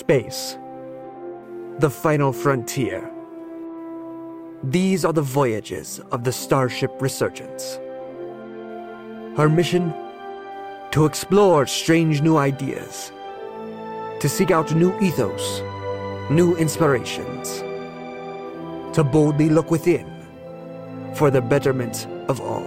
space. The final frontier. These are the voyages of the Starship Resurgence. Her mission? To explore strange new ideas. To seek out new ethos, new inspirations. To boldly look within for the betterment of all.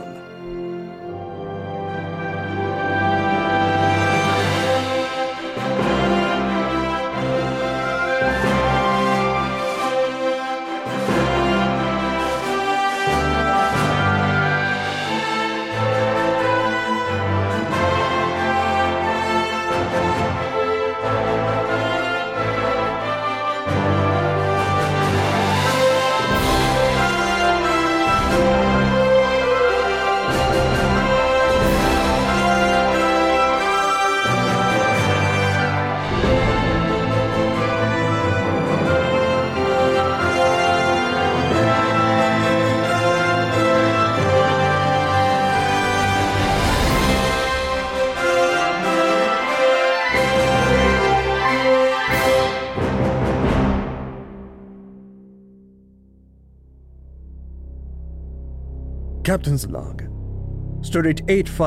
Captain's log. Stardate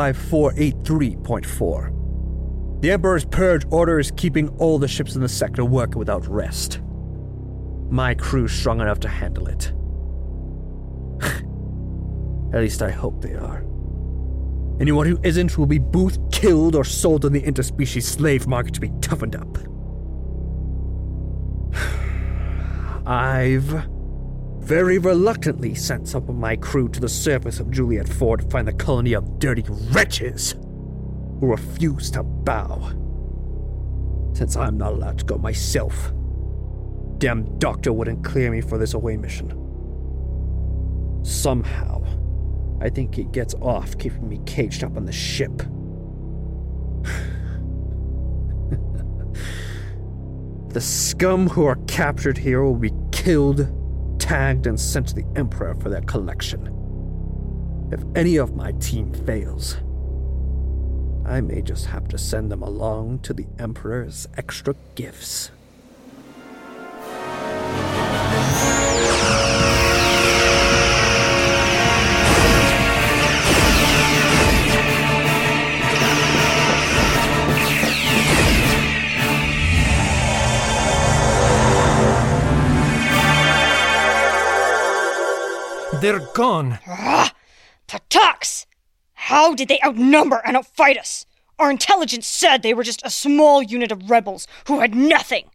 85483.4. The Emperor's purge order is keeping all the ships in the sector working without rest. My crew's strong enough to handle it. At least I hope they are. Anyone who isn't will be both killed or sold on the interspecies slave market to be toughened up. I've very reluctantly sent some of my crew to the surface of Juliet 4 to find the colony of dirty wretches who refuse to bow. Since I'm not allowed to go myself, damn doctor wouldn't clear me for this away mission. Somehow, I think he gets off keeping me caged up on the ship. The scum who are captured here will be killed, tagged, and sent to the Emperor for their collection. If any of my team fails, I may just have to send them along to the Emperor's extra gifts. They're gone. Tatux! How did they outnumber and outfight us? Our intelligence said they were just a small unit of rebels who had nothing.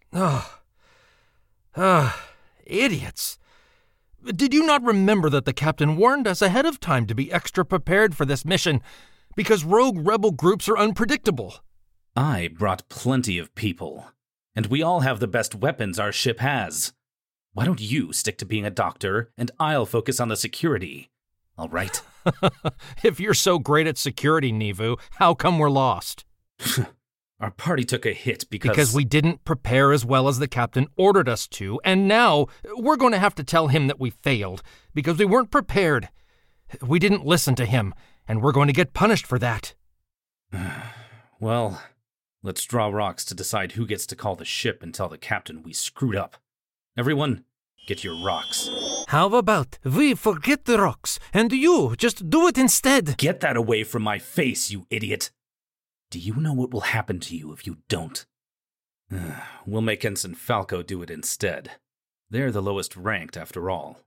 Idiots. Did you not remember that the captain warned us ahead of time to be extra prepared for this mission, because rogue rebel groups are unpredictable? I brought plenty of people, and we all have the best weapons our ship has. Why don't you stick to being a doctor, and I'll focus on the security, all right? If you're so great at security, Nevu, how come we're lost? Our party took a hit Because we didn't prepare as well as the captain ordered us to, and now we're going to have to tell him that we failed, because we weren't prepared. We didn't listen to him, and we're going to get punished for that. Well, let's draw rocks to decide who gets to call the ship and tell the captain we screwed up. Everyone, get your rocks. How about we forget the rocks, and you just do it instead? Get that away from my face, you idiot. Do you know what will happen to you if you don't? We'll make Ensign Falco do it instead. They're the lowest ranked, after all.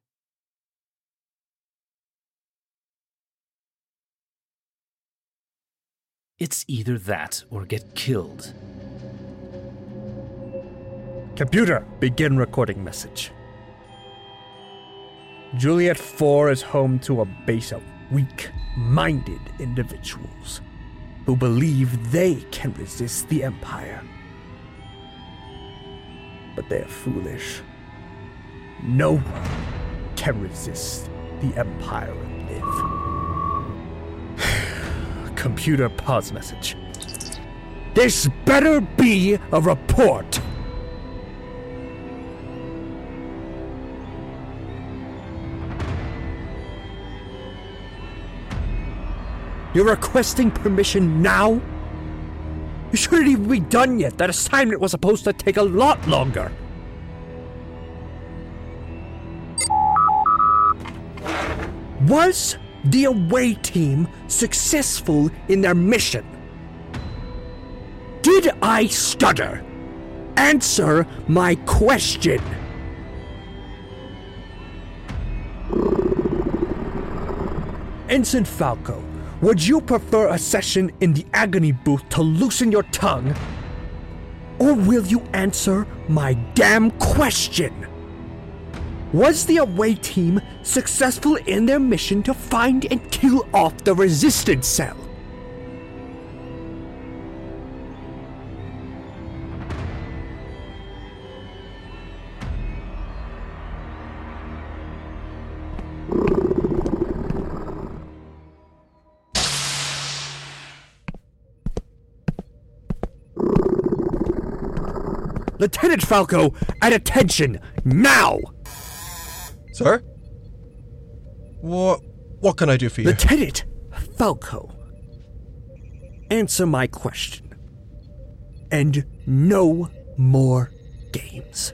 It's either that or get killed. Computer, begin recording message. Juliet 4 is home to a base of weak-minded individuals who believe they can resist the Empire. But they're foolish. No one can resist the Empire and live. Computer, pause message. This better be a report. You're requesting permission now? You shouldn't even be done yet. That assignment was supposed to take a lot longer. Was the away team successful in their mission? Did I stutter? Answer my question. Ensign Falco, would you prefer a session in the agony booth to loosen your tongue? Or will you answer my damn question? Was the away team successful in their mission to find and kill off the resistance cell? Lieutenant Falco, at attention, now! Sir? What can I do for you? Lieutenant Falco, answer my question. And no more games.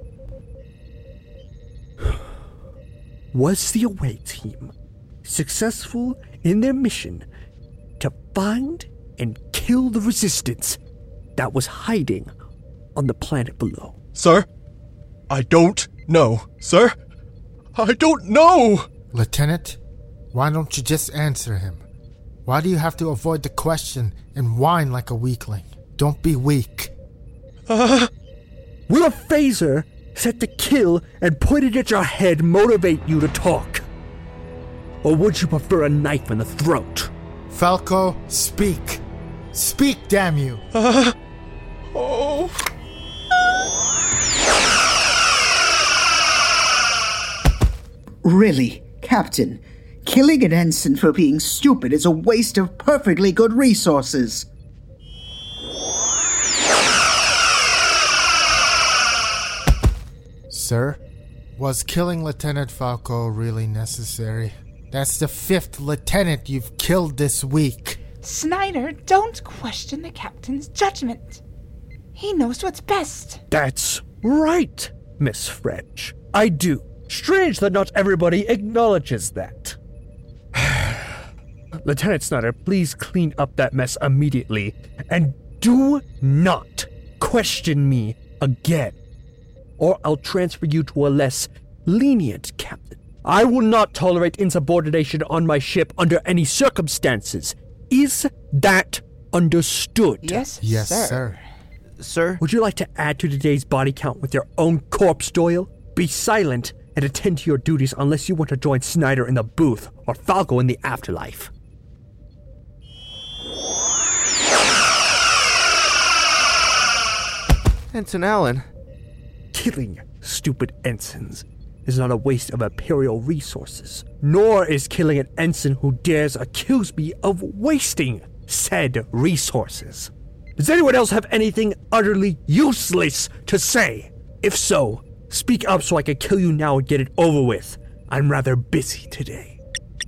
Was the away team successful in their mission to find and kill the resistance that was hiding on the planet below? Sir? I don't know. Sir? I don't know! Lieutenant, why don't you just answer him? Why do you have to avoid the question and whine like a weakling? Don't be weak. Will a phaser set to kill and pointed at your head motivate you to talk? Or would you prefer a knife in the throat? Falco, speak. Speak, damn you! Oh. Really, Captain, killing an ensign for being stupid is a waste of perfectly good resources. Sir, was killing Lieutenant Falco really necessary? That's the 5th lieutenant you've killed this week. Snyder, don't question the captain's judgment. He knows what's best. That's right, Miss French. I do. Strange that not everybody acknowledges that. Lieutenant Snyder, please clean up that mess immediately, and do not question me again, or I'll transfer you to a less lenient captain. I will not tolerate insubordination on my ship under any circumstances. Is that understood? Yes, Yes, sir. sir. Sir? Would you like to add to today's body count with your own corpse, Doyle? Be silent and attend to your duties unless you want to join Snyder in the booth or Falco in the afterlife. Ensign Allen. Killing stupid ensigns is not a waste of Imperial resources, nor is killing an ensign who dares accuse me of wasting said resources. Does anyone else have anything utterly useless to say? If so, speak up so I can kill you now and get it over with. I'm rather busy today.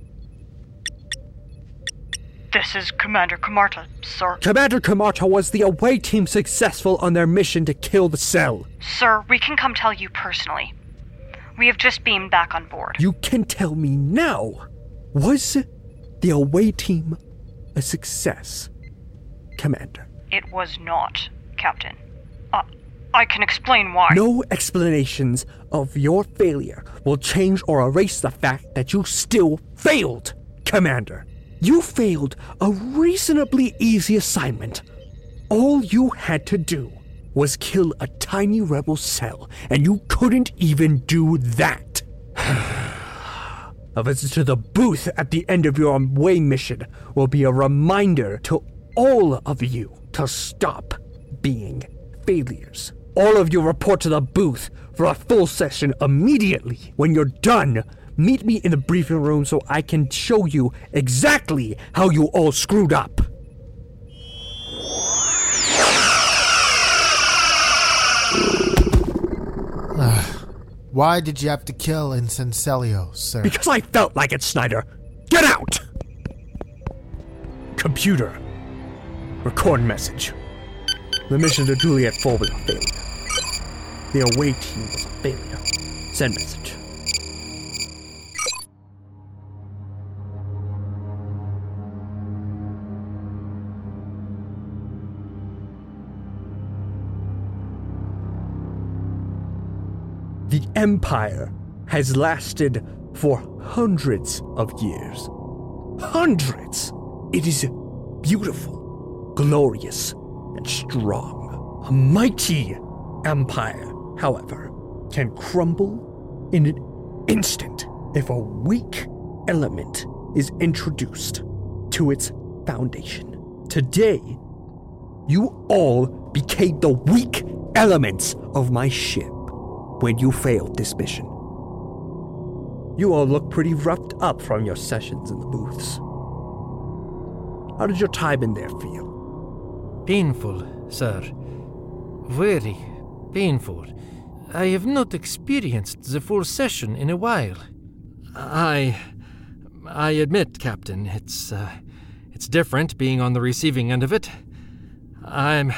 This is Commander Kamarta, sir. Commander Kamarta, was the away team successful on their mission to kill the cell? Sir, we can come tell you personally. We have just beamed back on board. You can tell me now. Was the away team a success, Commander? It was not, Captain. I can explain why. No explanations of your failure will change or erase the fact that you still failed, Commander. You failed a reasonably easy assignment. All you had to do was kill a tiny rebel cell, and you couldn't even do that. A visit to the booth at the end of your away mission will be a reminder to all of you to stop being failures. All of you report to the booth for a full session immediately. When you're done, meet me in the briefing room so I can show you exactly how you all screwed up. Why did you have to kill Ensign Celio, sir? Because I felt like it, Snyder. Get out! Computer. Record message. The mission to Juliet 4 was a failure. The away team was a failure. Send message. The Empire has lasted for hundreds of years. Hundreds! It is beautiful, glorious, and strong. A mighty empire, however, can crumble in an instant if a weak element is introduced to its foundation. Today, you all became the weak elements of my ship when you failed this mission. You all look pretty roughed up from your sessions in the booths. How did your time in there feel? Painful, sir. Very painful. I have not experienced the full session in a while. I admit, Captain, it's different being on the receiving end of it. I'm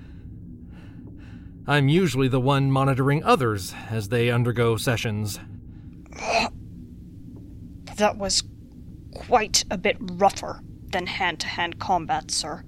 usually the one monitoring others as they undergo sessions. That was quite a bit rougher than hand-to-hand combat, sir.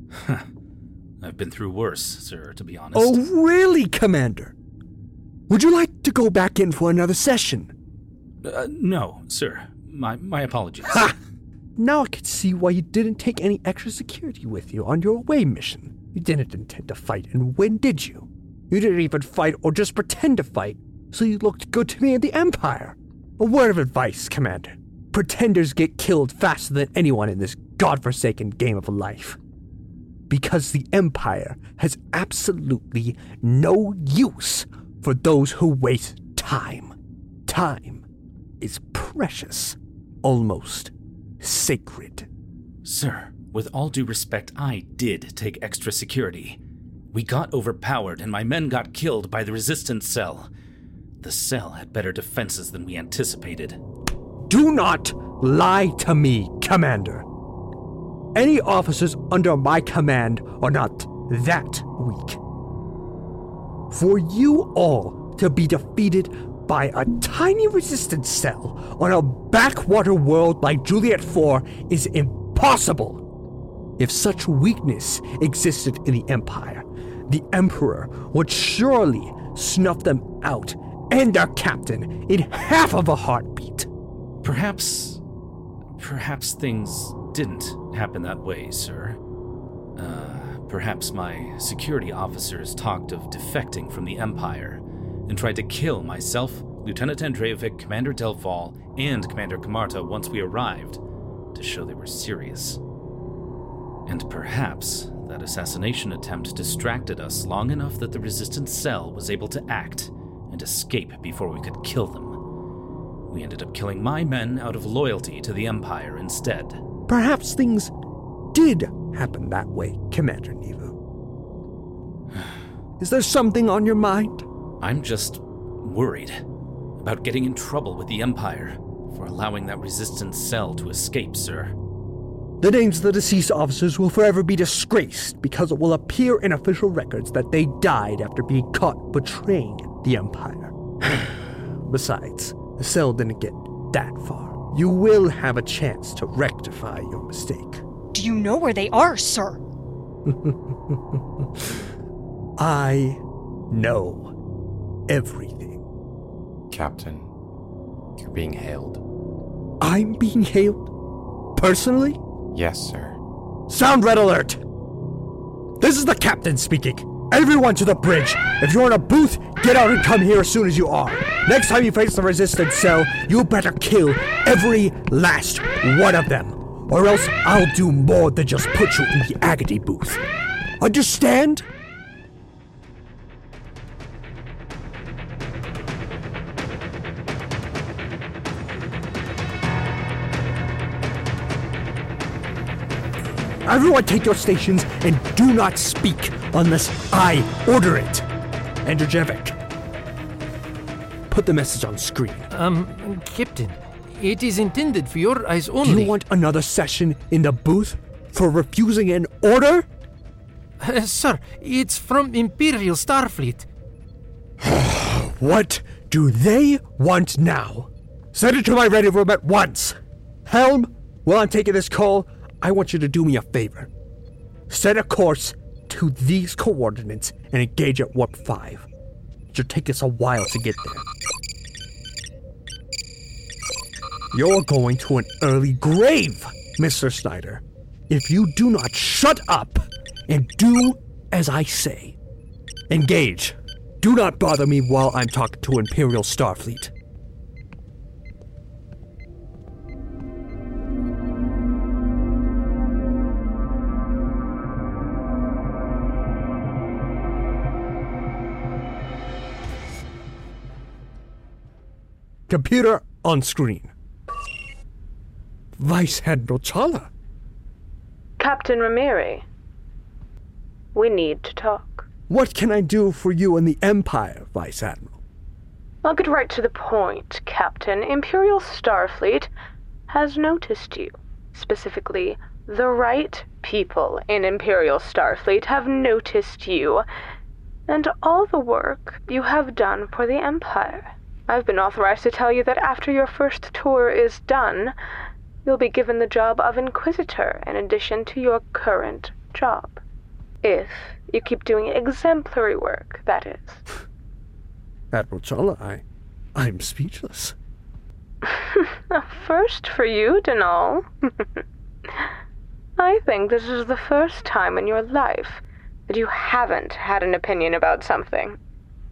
I've been through worse, sir, to be honest. Oh, really, Commander? Would you like to go back in for another session? No, sir. My apologies. Ha! Now I can see why you didn't take any extra security with you on your away mission. You didn't intend to fight and win, did you? You didn't even fight or just pretend to fight, so you looked good to me in the Empire. A word of advice, Commander. Pretenders get killed faster than anyone in this godforsaken game of life. Because the Empire has absolutely no use for those who waste time. Time is precious, almost sacred. Sir, with all due respect, I did take extra security. We got overpowered and my men got killed by the resistance cell. The cell had better defenses than we anticipated. Do not lie to me, Commander. Any officers under my command are not that weak. For you all to be defeated by a tiny resistance cell on a backwater world like Juliet 4 is impossible. If such weakness existed in the Empire, the Emperor would surely snuff them out and their captain in half of a heartbeat. Perhaps things didn't happen that way, sir. Perhaps my security officers talked of defecting from the Empire and tried to kill myself, Lieutenant Andreevich, Commander Delval, and Commander Kamarta once we arrived to show they were serious. And perhaps that assassination attempt distracted us long enough that the resistance cell was able to act and escape before we could kill them. We ended up killing my men out of loyalty to the Empire instead. Perhaps things did happen that way, Commander Nevo. Is there something on your mind? I'm just worried about getting in trouble with the Empire for allowing that resistance cell to escape, sir. The names of the deceased officers will forever be disgraced because it will appear in official records that they died after being caught betraying the Empire. Besides, the cell didn't get that far. You will have a chance to rectify your mistake. Do you know where they are, sir? I know everything. Captain, you're being hailed. I'm being hailed? Personally? Yes, sir. Sound red alert! This is the captain speaking. Everyone to the bridge. If you're in a booth, get out and come here as soon as you are. Next time you face the resistance cell, you better kill every last one of them. Or else I'll do more than just put you in the agony booth. Understand? Everyone take your stations and do not speak unless I order it. Andrzejewicz, put the message on screen. Captain, it is intended for your eyes only. Do you want another session in the booth for refusing an order? Sir, it's from Imperial Starfleet. What do they want now? Send it to my ready room at once. Helm, while I'm taking this call, I want you to do me a favor. Set a course to these coordinates and engage at Warp 5. It should take us a while to get there. You're going to an early grave, Mr. Snyder, if you do not shut up and do as I say. Engage. Do not bother me while I'm talking to Imperial Starfleet. Computer on screen. Vice Admiral Chala. Captain Ramiri, we need to talk. What can I do for you and the Empire, Vice Admiral? I'll get right to the point, Captain. Imperial Starfleet has noticed you. Specifically, the right people in Imperial Starfleet have noticed you, and all the work you have done for the Empire. I've been authorized to tell you that after your first tour is done, you'll be given the job of Inquisitor in addition to your current job. If you keep doing exemplary work, that is. Admiral Chala, I'm speechless. A first for you, Denal. I think this is the first time in your life that you haven't had an opinion about something.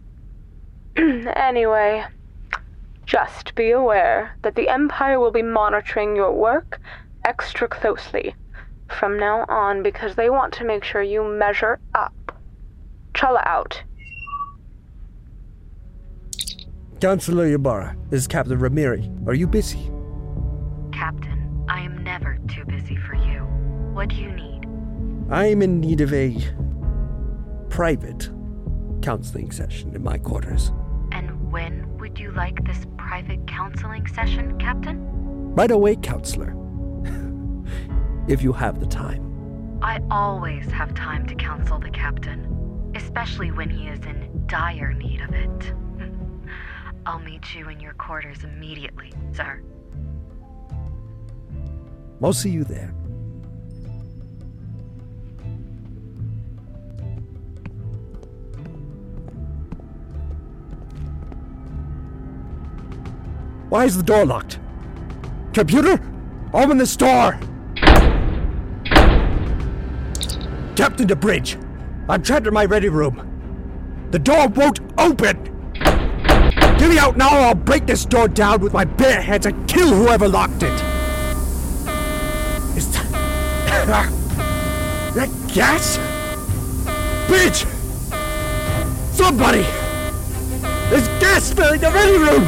Anyway, just be aware that the Empire will be monitoring your work extra closely from now on because they want to make sure you measure up. Chala out. Counselor Ybarra, this is Captain Ramiri. Are you busy? Captain, I am never too busy for you. What do you need? I am in need of a private counseling session in my quarters. And when would you like this private counseling session, Captain? Right away, Counselor. If you have the time. I always have time to counsel the Captain, especially when he is in dire need of it. I'll meet you in your quarters immediately, sir. I'll see you there. Why is the door locked? Computer, open this door! Captain DeBridge, I'm trapped in my ready room. The door won't open! Get me out now or I'll break this door down with my bare hands and kill whoever locked it! Is that gas? Bitch! Somebody! There's gas filling the ready room!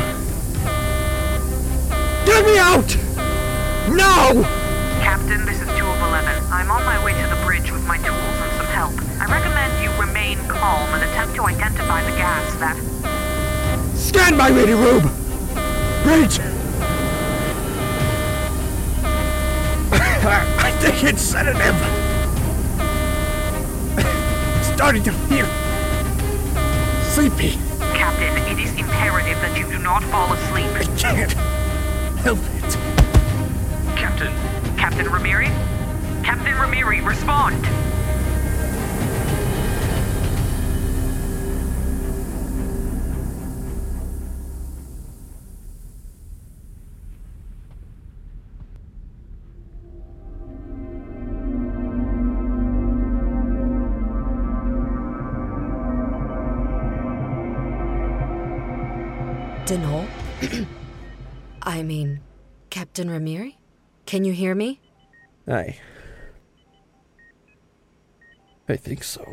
Get me out! No! Captain, this is 2 of 11. I'm on my way to the bridge with my tools and some help. I recommend you remain calm and attempt to identify the gas that... Scan my ready room! Bridge! I think it's sedative. Starting to feel sleepy. Captain, it is imperative that you do not fall asleep. I can't help it. Captain Ramiri? Captain Ramiri, respond! Denal? I mean, Captain Ramiri? Can you hear me? I think so.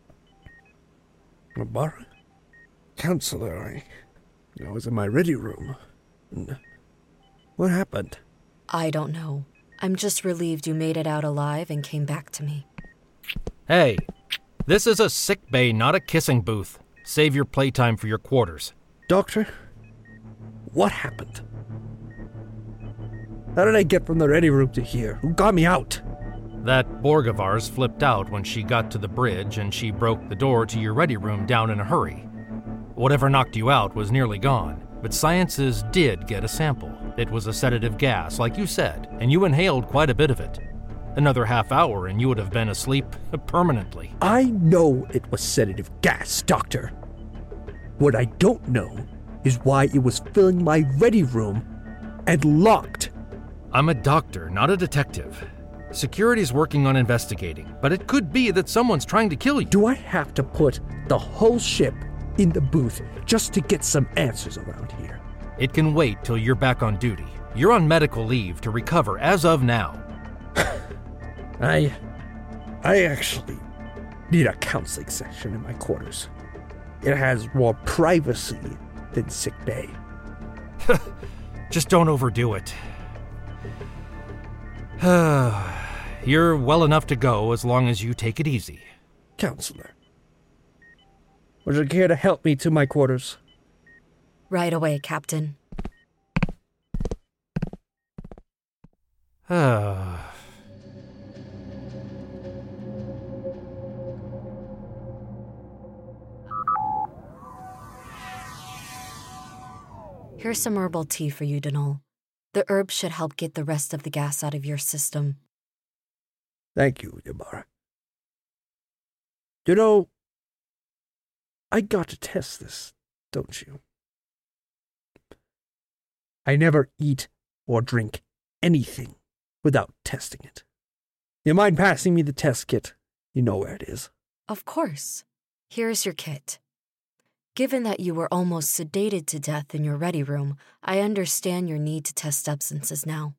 Ybarra? Counselor, I was in my ready room. What happened? I don't know. I'm just relieved you made it out alive and came back to me. Hey, this is a sick bay, not a kissing booth. Save your playtime for your quarters. Doctor, what happened? How did I get from the ready room to here? Who got me out? That Borg of ours flipped out when she got to the bridge and she broke the door to your ready room down in a hurry. Whatever knocked you out was nearly gone, but Sciences did get a sample. It was a sedative gas, like you said, and you inhaled quite a bit of it. Another half hour and you would have been asleep permanently. I know it was sedative gas, Doctor. What I don't know is why it was filling my ready room and locked. I'm a doctor, not a detective. Security's working on investigating, but it could be that someone's trying to kill you. Do I have to put the whole ship in the booth just to get some answers around here? It can wait till you're back on duty. You're on medical leave to recover as of now. I actually need a counseling section in my quarters. It has more privacy than sick bay. Just don't overdo it. You're well enough to go as long as you take it easy. Counselor, would you care to help me to my quarters? Right away, Captain. Here's some herbal tea for you, Denal. The herb should help get the rest of the gas out of your system. Thank you, Yabara. You know, I got to test this, don't you? I never eat or drink anything without testing it. You mind passing me the test kit? You know where it is. Of course. Here's your kit. Given that you were almost sedated to death in your ready room, I understand your need to test substances now.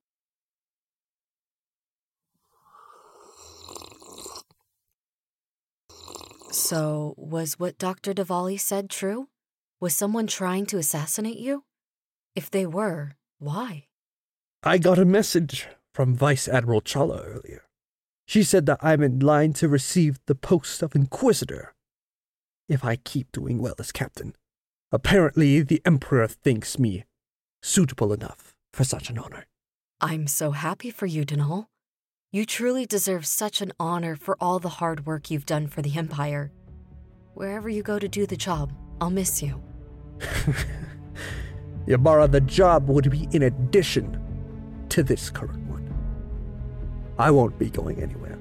So, was what Dr. Diwali said true? Was someone trying to assassinate you? If they were, why? I got a message from Vice Admiral Chala earlier. She said that I'm in line to receive the post of Inquisitor if I keep doing well as captain. Apparently, the Emperor thinks me suitable enough for such an honor. I'm so happy for you, Denal. You truly deserve such an honor for all the hard work you've done for the Empire. Wherever you go to do the job, I'll miss you. Yabara, the job would be in addition to this current one. I won't be going anywhere.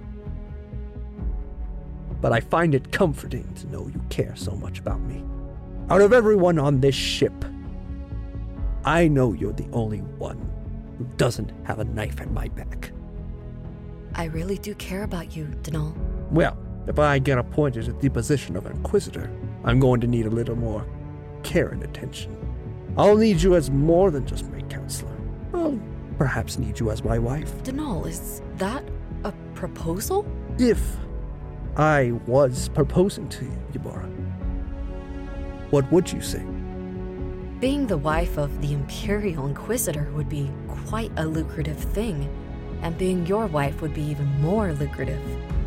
But I find it comforting to know you care so much about me. Out of everyone on this ship, I know you're the only one who doesn't have a knife at my back. I really do care about you, Denal. Well, if I get appointed to the position of Inquisitor, I'm going to need a little more care and attention. I'll need you as more than just my counselor. I'll perhaps need you as my wife. Denal, is that a proposal? If I was proposing to you, Yabara, what would you say? Being the wife of the Imperial Inquisitor would be quite a lucrative thing, and being your wife would be even more lucrative.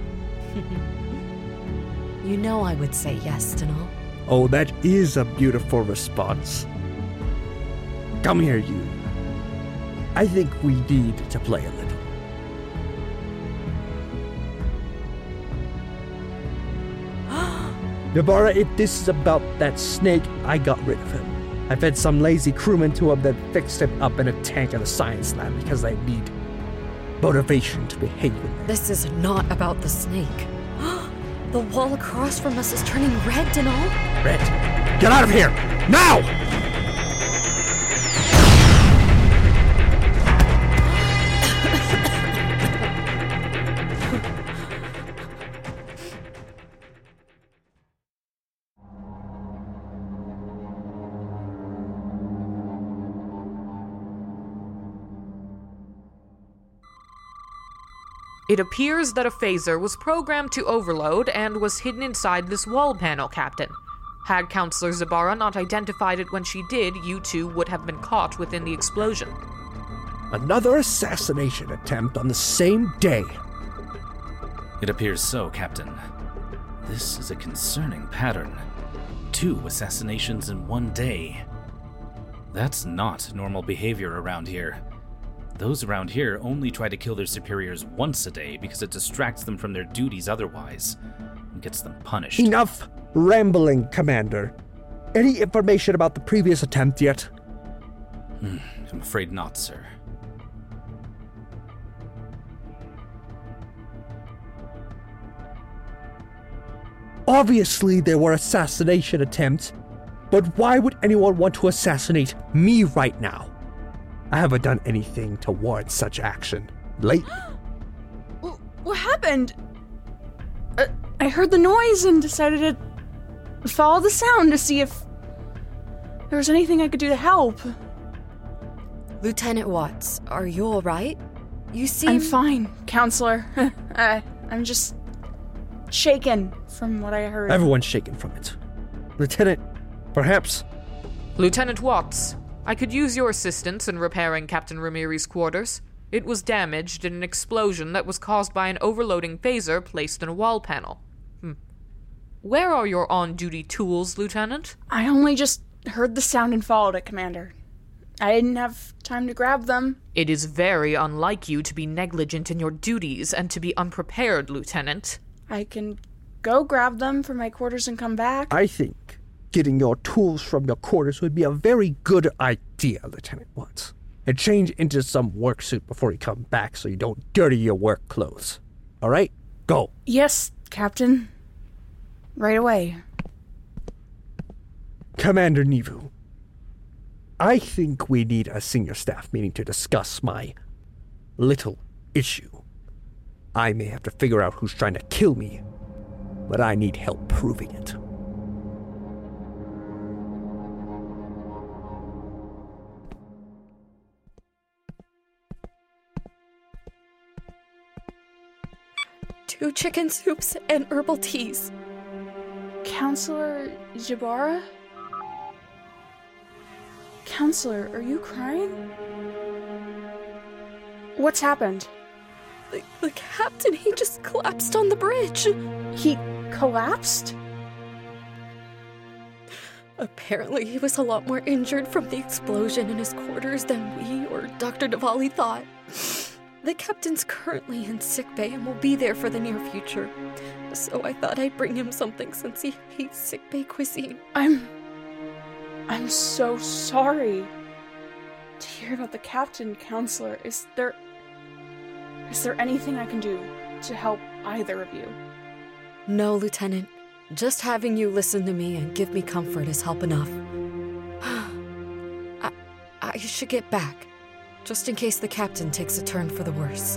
You know I would say yes, Denal. Oh, that is a beautiful response. Come here, you. I think we need to play a little. Yabara, if this is about that snake, I got rid of him. I fed some lazy crewman to him, then fixed him up in a tank at a science lab because I need motivation to behave in there. This is not about the snake. The wall across from us is turning red, Denal. Red, get out of here! Now! It appears that a phaser was programmed to overload and was hidden inside this wall panel, Captain. Had Counselor Zabara not identified it when she did, you two would have been caught within the explosion. Another assassination attempt on the same day. It appears so, Captain. This is a concerning pattern. 2 assassinations in one day. That's not normal behavior around here. Those around here only try to kill their superiors once a day because it distracts them from their duties otherwise and gets them punished. Enough rambling, Commander. Any information about the previous attempt yet? I'm afraid not, sir. Obviously, there were assassination attempts, but why would anyone want to assassinate me right now? I haven't done anything to warrant such action lately. What happened? I heard the noise and decided to follow the sound to see if there was anything I could do to help. Lieutenant Watts, are you all right? You seem... I'm fine, Counselor. I'm just shaken from what I heard. Everyone's shaken from it. Lieutenant, perhaps... Lieutenant Watts, I could use your assistance in repairing Captain Ramirez's quarters. It was damaged in an explosion that was caused by an overloading phaser placed in a wall panel. Where are your on-duty tools, Lieutenant? I only just heard the sound and followed it, Commander. I didn't have time to grab them. It is very unlike you to be negligent in your duties and to be unprepared, Lieutenant. I can go grab them from my quarters and come back. I think getting your tools from your quarters would be a very good idea, Lieutenant Watts. And change into some work suit before you come back so you don't dirty your work clothes. All right? Go. Yes, Captain. Right away. Commander Nivu, I think we need a senior staff meeting to discuss my little issue. I may have to figure out who's trying to kill me, but I need help proving it. Two chicken soups and herbal teas. Counselor Jabara? Counselor, are you crying? What's happened? The captain, he just collapsed on the bridge. He collapsed? Apparently he was a lot more injured from the explosion in his quarters than we or Dr. Diwali thought. The captain's currently in sickbay and will be there for the near future. So I thought I'd bring him something since he hates sickbay cuisine. I'm so sorry to hear about the captain, Counselor. Is there anything I can do to help either of you? No, Lieutenant. Just having you listen to me and give me comfort is help enough. I should get back, just in case the captain takes a turn for the worse.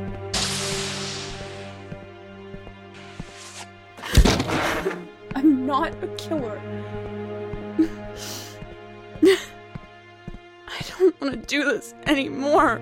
I'm not a killer. I don't want to do this anymore.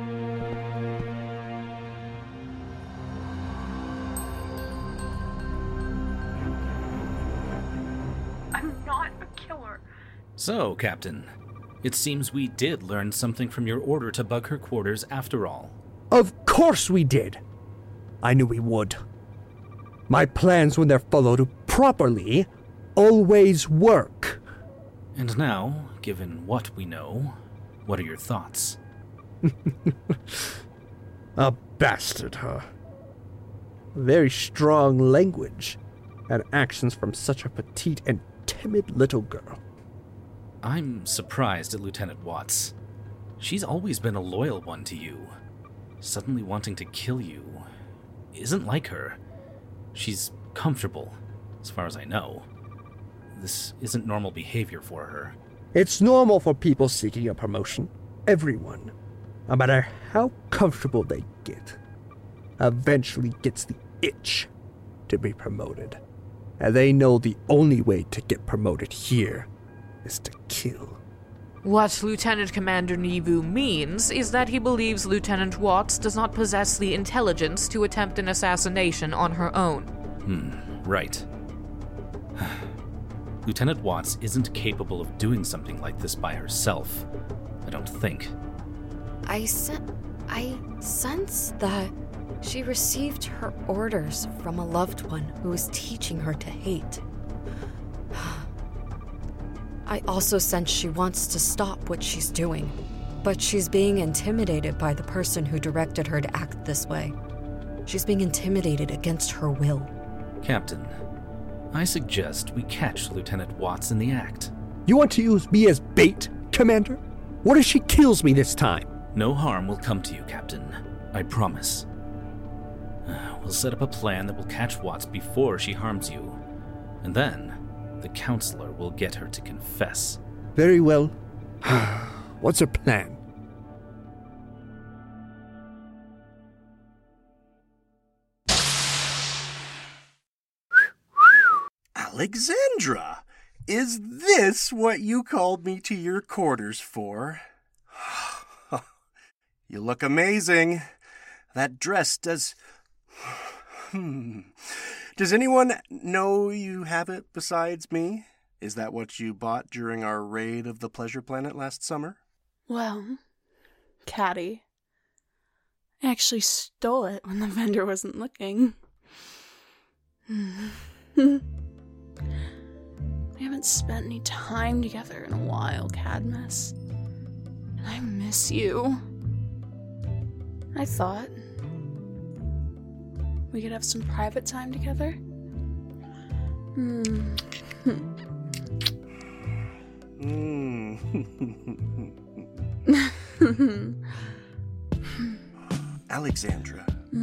I'm not a killer. So, Captain, it seems we did learn something from your order to bug her quarters after all. Of course we did. I knew we would. My plans, when they're followed properly, always work. And now, given what we know, what are your thoughts? A bastard, huh? Very strong language and actions from such a petite and timid little girl. I'm surprised at Lieutenant Watts. She's always been a loyal one to you. Suddenly wanting to kill you isn't like her. She's comfortable, as far as I know. This isn't normal behavior for her. It's normal for people seeking a promotion. Everyone, no matter how comfortable they get, eventually gets the itch to be promoted. And they know the only way to get promoted here is to kill. What Lieutenant Commander Nivu means is that he believes Lieutenant Watts does not possess the intelligence to attempt an assassination on her own. Right. Lieutenant Watts isn't capable of doing something like this by herself. I don't think. I sense that she received her orders from a loved one who is teaching her to hate. I also sense she wants to stop what she's doing, But she's being intimidated by the person who directed her to act this way. She's being intimidated against her will. Captain, I suggest we catch Lieutenant Watts in the act. You want to use me as bait, Commander? What if she kills me this time? No harm will come to you, Captain. I promise. We'll set up a plan that will catch Watts before she harms you. And then, the counselor will get her to confess. Very well. What's her plan? Alexandra, is this what you called me to your quarters for? You look amazing. That dress does... Does anyone know you have it besides me? Is that what you bought during our raid of the Pleasure Planet last summer? Well, Caddy, I actually stole it when the vendor wasn't looking. We haven't spent any time together in a while, Cadmus. And I miss you. I thought we could have some private time together. Alexandra,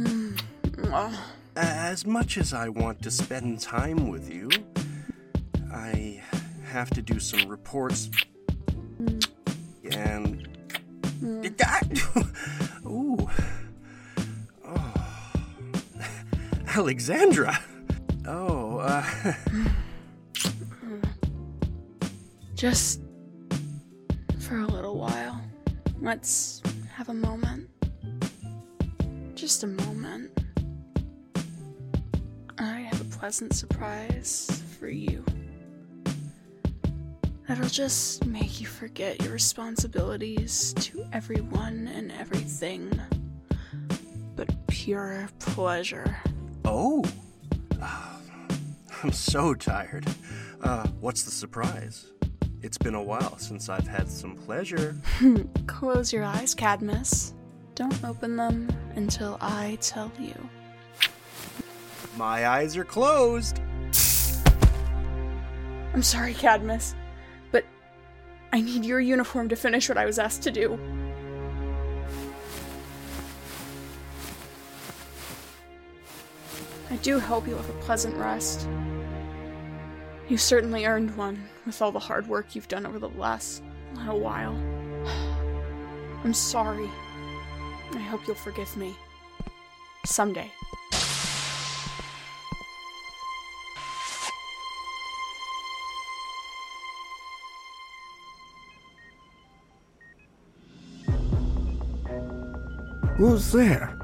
as much as I want to spend time with you, I have to do some reports and... Ooh. Oh. Alexandra! Just for a little while. Let's have a moment. Just a moment. I have a pleasant surprise for you. That'll just make you forget your responsibilities to everyone and everything. But pure pleasure. Oh! I'm so tired. What's the surprise? It's been a while since I've had some pleasure. Close your eyes, Cadmus. Don't open them until I tell you. My eyes are closed. I'm sorry, Cadmus, but I need your uniform to finish what I was asked to do. I do hope you'll have a pleasant rest. You certainly earned one with all the hard work you've done over the last little while. I'm sorry. I hope you'll forgive me. Someday. Who's there?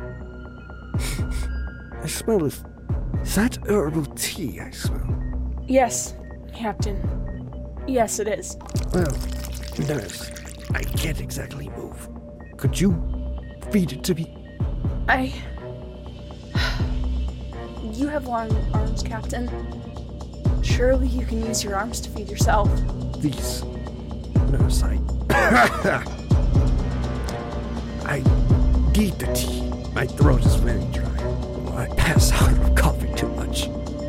I smell is that herbal tea I smell? Yes, Captain. Yes, it is. Well, nurse, I can't exactly move. Could you feed it to me? You have long arms, Captain. Surely you can use your arms to feed yourself. These... Nurse, I need the tea. My throat is very dry. I pass out from coughing too much.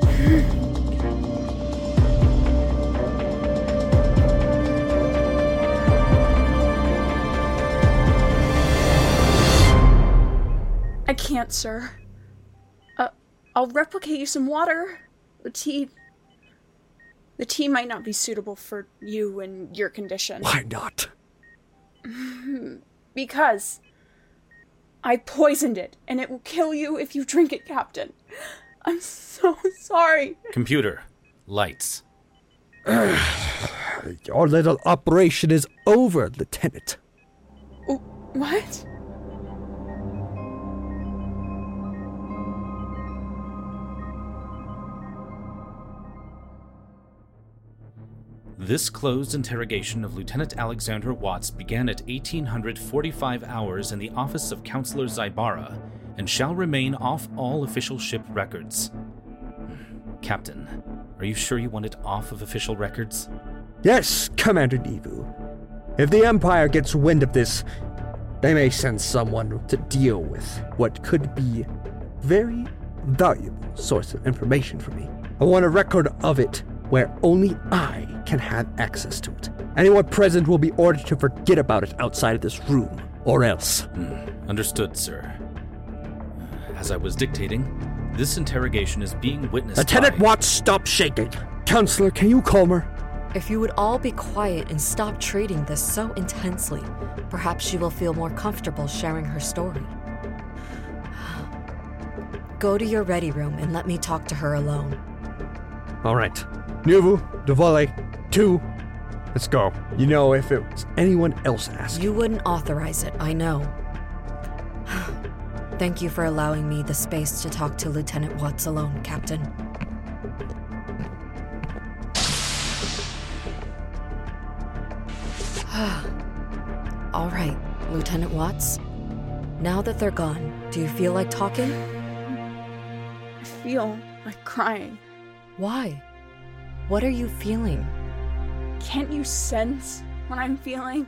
I can't, sir. I'll replicate you some water. The tea might not be suitable for you and your condition. Why not? Because I poisoned it, and it will kill you if you drink it, Captain. I'm so sorry. Computer, lights. Your little operation is over, Lieutenant. What? This closed interrogation of Lieutenant Alexandra Watts began at 1845 hours in the office of Counselor Zybara and shall remain off all official ship records. Captain, are you sure you want it off of official records? Yes, Commander Nebu. If the Empire gets wind of this, they may send someone to deal with what could be very valuable source of information for me. I want a record of it where only I can have access to it. Anyone present will be ordered to forget about it outside of this room, or else. Understood, sir. As I was dictating, this interrogation is being witnessed Lieutenant by... Watts, stop shaking! Counselor, can you calm her? If you would all be quiet and stop treating this so intensely, perhaps she will feel more comfortable sharing her story. Go to your ready room and let me talk to her alone. All right. Nuvu, Diwali, 2. Let's go. You know, if it was anyone else asking... You wouldn't authorize it, I know. Thank you for allowing me the space to talk to Lieutenant Watts alone, Captain. All right, Lieutenant Watts. Now that they're gone, do you feel like talking? I feel like crying. Why? What are you feeling? Can't you sense what I'm feeling?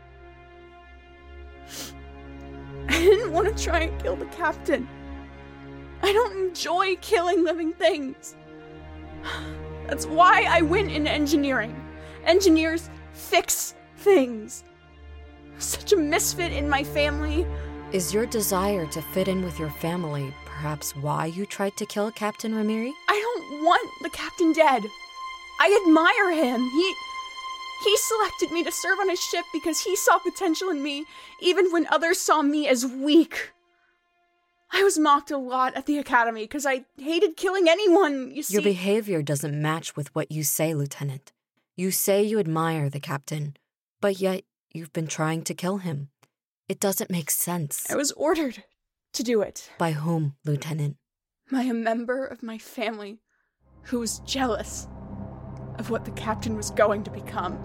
I didn't want to try and kill the captain. I don't enjoy killing living things. That's why I went into engineering. Engineers fix things. Such a misfit in my family. Is your desire to fit in with your family perhaps why you tried to kill Captain Ramiri? I don't want the captain dead. I admire him. He selected me to serve on his ship because he saw potential in me, even when others saw me as weak. I was mocked a lot at the academy because I hated killing anyone, you see. Your behavior doesn't match with what you say, Lieutenant. You say you admire the captain, but yet you've been trying to kill him. It doesn't make sense. I was ordered to do it. By whom, Lieutenant? By a member of my family who was jealous of what the captain was going to become.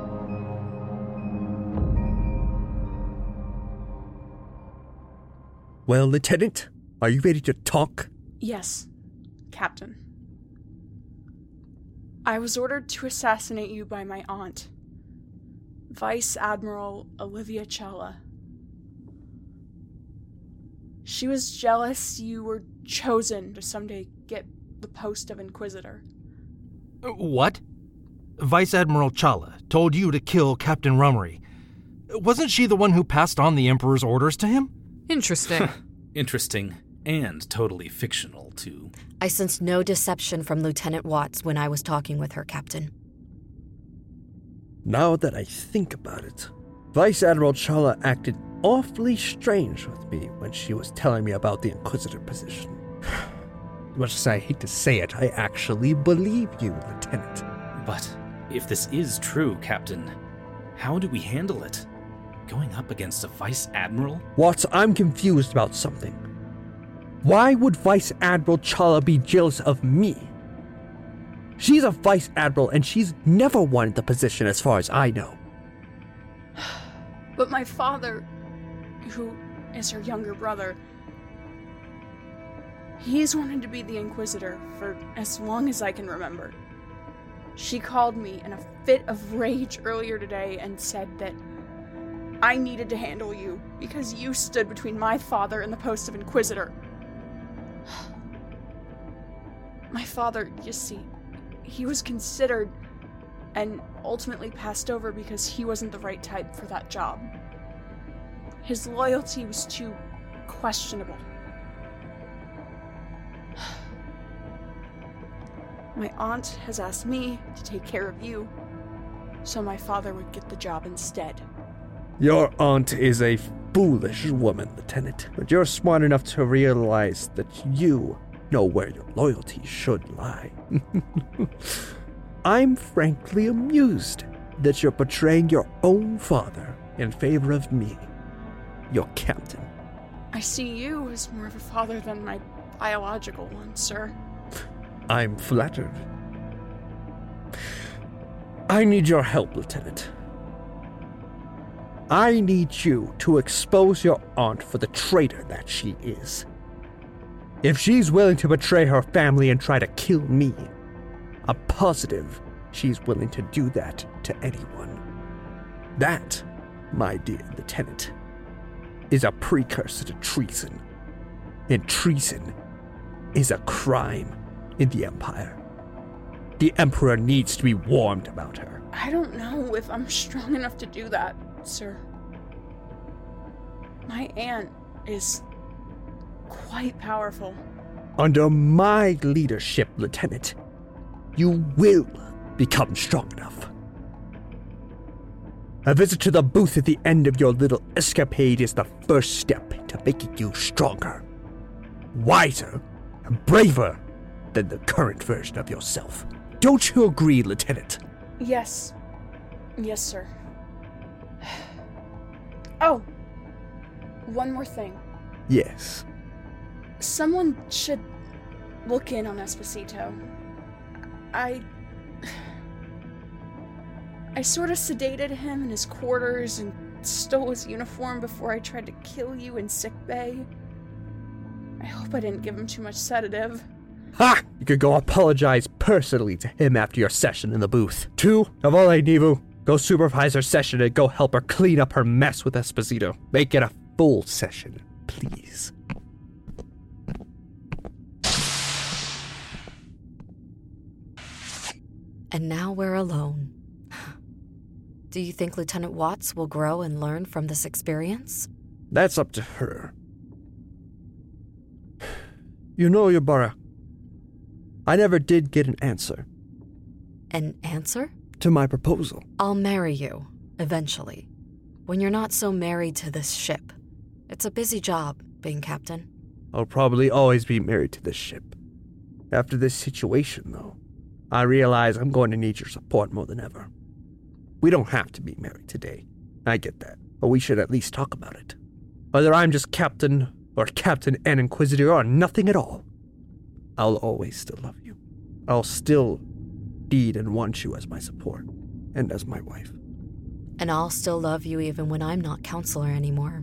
Well, Lieutenant, are you ready to talk? Yes, Captain. I was ordered to assassinate you by my aunt, Vice Admiral Olivia Chawla. She was jealous you were chosen to someday get the post of Inquisitor. What? Vice Admiral Chawla told you to kill Captain Rummery. Wasn't she the one who passed on the Emperor's orders to him? Interesting. Interesting and totally fictional, too. I sensed no deception from Lieutenant Watts when I was talking with her, Captain. Now that I think about it, Vice Admiral Chawla acted awfully strange with me when she was telling me about the Inquisitor position. Much as I hate to say it, I actually believe you, Lieutenant. But if this is true, Captain, how do we handle it? Going up against a Vice Admiral? Watts, I'm confused about something. Why would Vice Admiral Chawla be jealous of me? She's a Vice Admiral and she's never wanted the position as far as I know. But my father, who is her younger brother, he's wanted to be the Inquisitor for as long as I can remember. She called me in a fit of rage earlier today and said that I needed to handle you because you stood between my father and the post of Inquisitor. My father, you see, he was considered and ultimately passed over because he wasn't the right type for that job. His loyalty was too questionable. My aunt has asked me to take care of you, so my father would get the job instead. Your aunt is a foolish woman, Lieutenant, but you're smart enough to realize that you know where your loyalty should lie. I'm frankly amused that you're betraying your own father in favor of me, your captain. I see you as more of a father than my biological one, sir. I'm flattered. I need your help, Lieutenant. I need you to expose your aunt for the traitor that she is. If she's willing to betray her family and try to kill me, I'm positive she's willing to do that to anyone. That, my dear Lieutenant, is a precursor to treason. And treason is a crime in the Empire. The Emperor needs to be warned about her. I don't know if I'm strong enough to do that, sir. My aunt is quite powerful. Under my leadership, Lieutenant, you will become strong enough. A visit to the booth at the end of your little escapade is the first step to making you stronger, wiser, and braver than the current version of yourself. Don't you agree, Lieutenant? Yes. Yes, sir. Oh, one more thing. Yes. Someone should look in on Esposito. I sort of sedated him in his quarters and stole his uniform before I tried to kill you in sickbay. I hope I didn't give him too much sedative. Ha! You could go apologize personally to him after your session in the booth. 2, Navale Nivu, go supervise her session and go help her clean up her mess with Esposito. Make it a full session, please. And now we're alone. Do you think Lieutenant Watts will grow and learn from this experience? That's up to her. You know, Yubara, I never did get an answer. An answer? To my proposal. I'll marry you, eventually. When you're not so married to this ship. It's a busy job, being captain. I'll probably always be married to this ship. After this situation, though, I realize I'm going to need your support more than ever. We don't have to be married today. I get that. But we should at least talk about it. Whether I'm just captain, or Captain and Inquisitor, or nothing at all, I'll always still love you. I'll still need and want you as my support, and as my wife. And I'll still love you even when I'm not counselor anymore.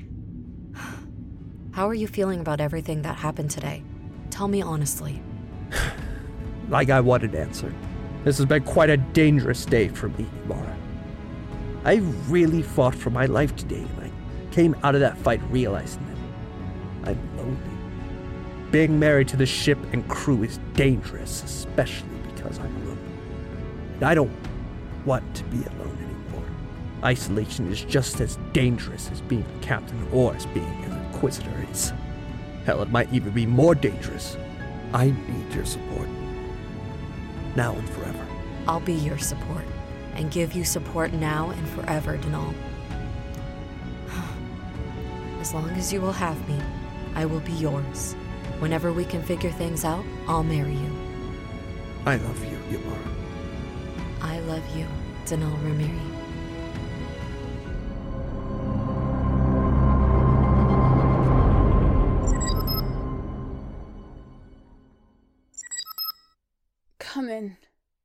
How are you feeling about everything that happened today? Tell me honestly. Like I wanted answered. This has been quite a dangerous day for me, Mara. I really fought for my life today, and I came out of that fight realizing that I'm lonely. Being married to the ship and crew is dangerous, especially because I'm alone. And I don't want to be alone anymore. Isolation is just as dangerous as being a captain or as being an Inquisitor is. Hell, it might even be more dangerous. I need your support. Now and forever. I'll be your support, and give you support now and forever, Denal. As long as you will have me, I will be yours. Whenever we can figure things out, I'll marry you. I love you, Yamara. I love you, Denal Ramiri. Come in.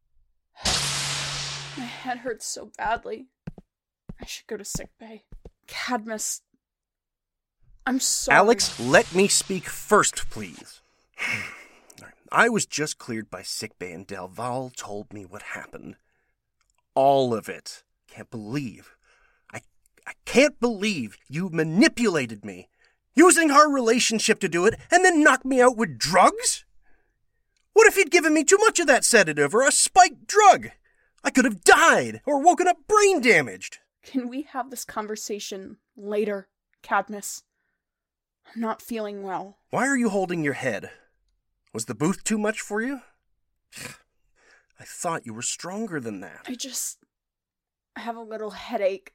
My head hurts so badly. I should go to sickbay. Cadmus, I'm sorry. Alex, let me speak first, please. I was just cleared by sickbay and Delval told me what happened. All of it. Can't believe. I can't believe you manipulated me. Using our relationship to do it and then knocked me out with drugs? What if you'd given me too much of that sedative or a spiked drug? I could have died or woken up brain damaged. Can we have this conversation later, Cadmus? I'm not feeling well. Why are you holding your head? Was the booth too much for you? I thought you were stronger than that. I have a little headache.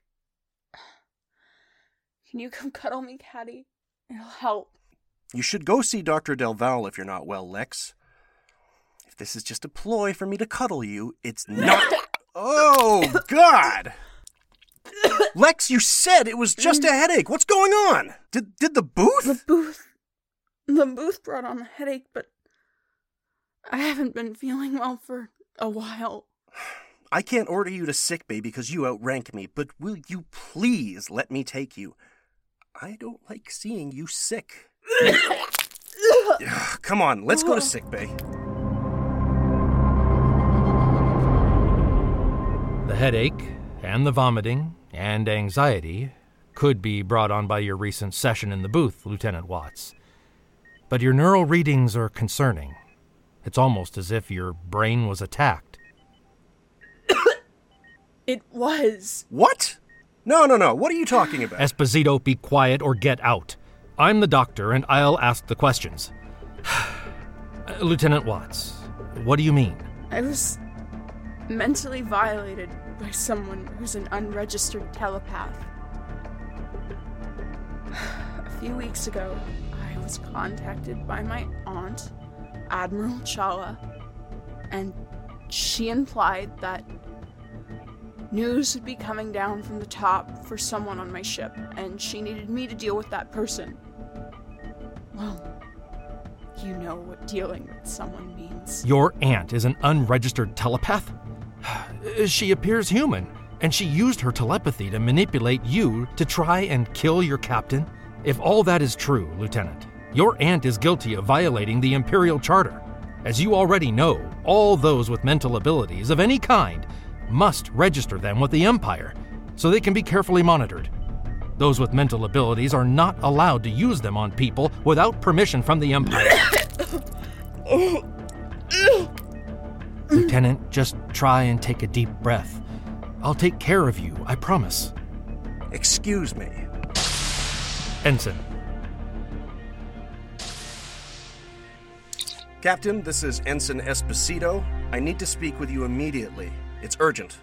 Can you come cuddle me, Caddy? It'll help. You should go see Dr. Delval if you're not well, Lex. If this is just a ploy for me to cuddle you, it's not. Oh, God! Lex, you said it was just a headache. What's going on? Did the booth? The booth brought on the headache, but I haven't been feeling well for a while. I can't order you to sickbay because you outrank me, but will you please let me take you? I don't like seeing you sick. Come on, let's go to sickbay. The headache, and the vomiting, And anxiety could be brought on by your recent session in the booth, Lieutenant Watts. But your neural readings are concerning. It's almost as if your brain was attacked. It was. What? No. What are you talking about? Esposito, be quiet or get out. I'm the doctor, and I'll ask the questions. Lieutenant Watts, what do you mean? I was mentally violated by someone who's an unregistered telepath. A few weeks ago, I was contacted by my aunt, Admiral Chala, and she implied that news would be coming down from the top for someone on my ship, and she needed me to deal with that person. Well, you know what dealing with someone means. Your aunt is an unregistered telepath? She appears human, and she used her telepathy to manipulate you to try and kill your captain? If all that is true, Lieutenant, your aunt is guilty of violating the Imperial Charter. As you already know, all those with mental abilities of any kind must register them with the Empire, so they can be carefully monitored. Those with mental abilities are not allowed to use them on people without permission from the Empire. Lieutenant, just try and take a deep breath. I'll take care of you, I promise. Excuse me. Ensign. Captain, this is Ensign Esposito. I need to speak with you immediately. It's urgent.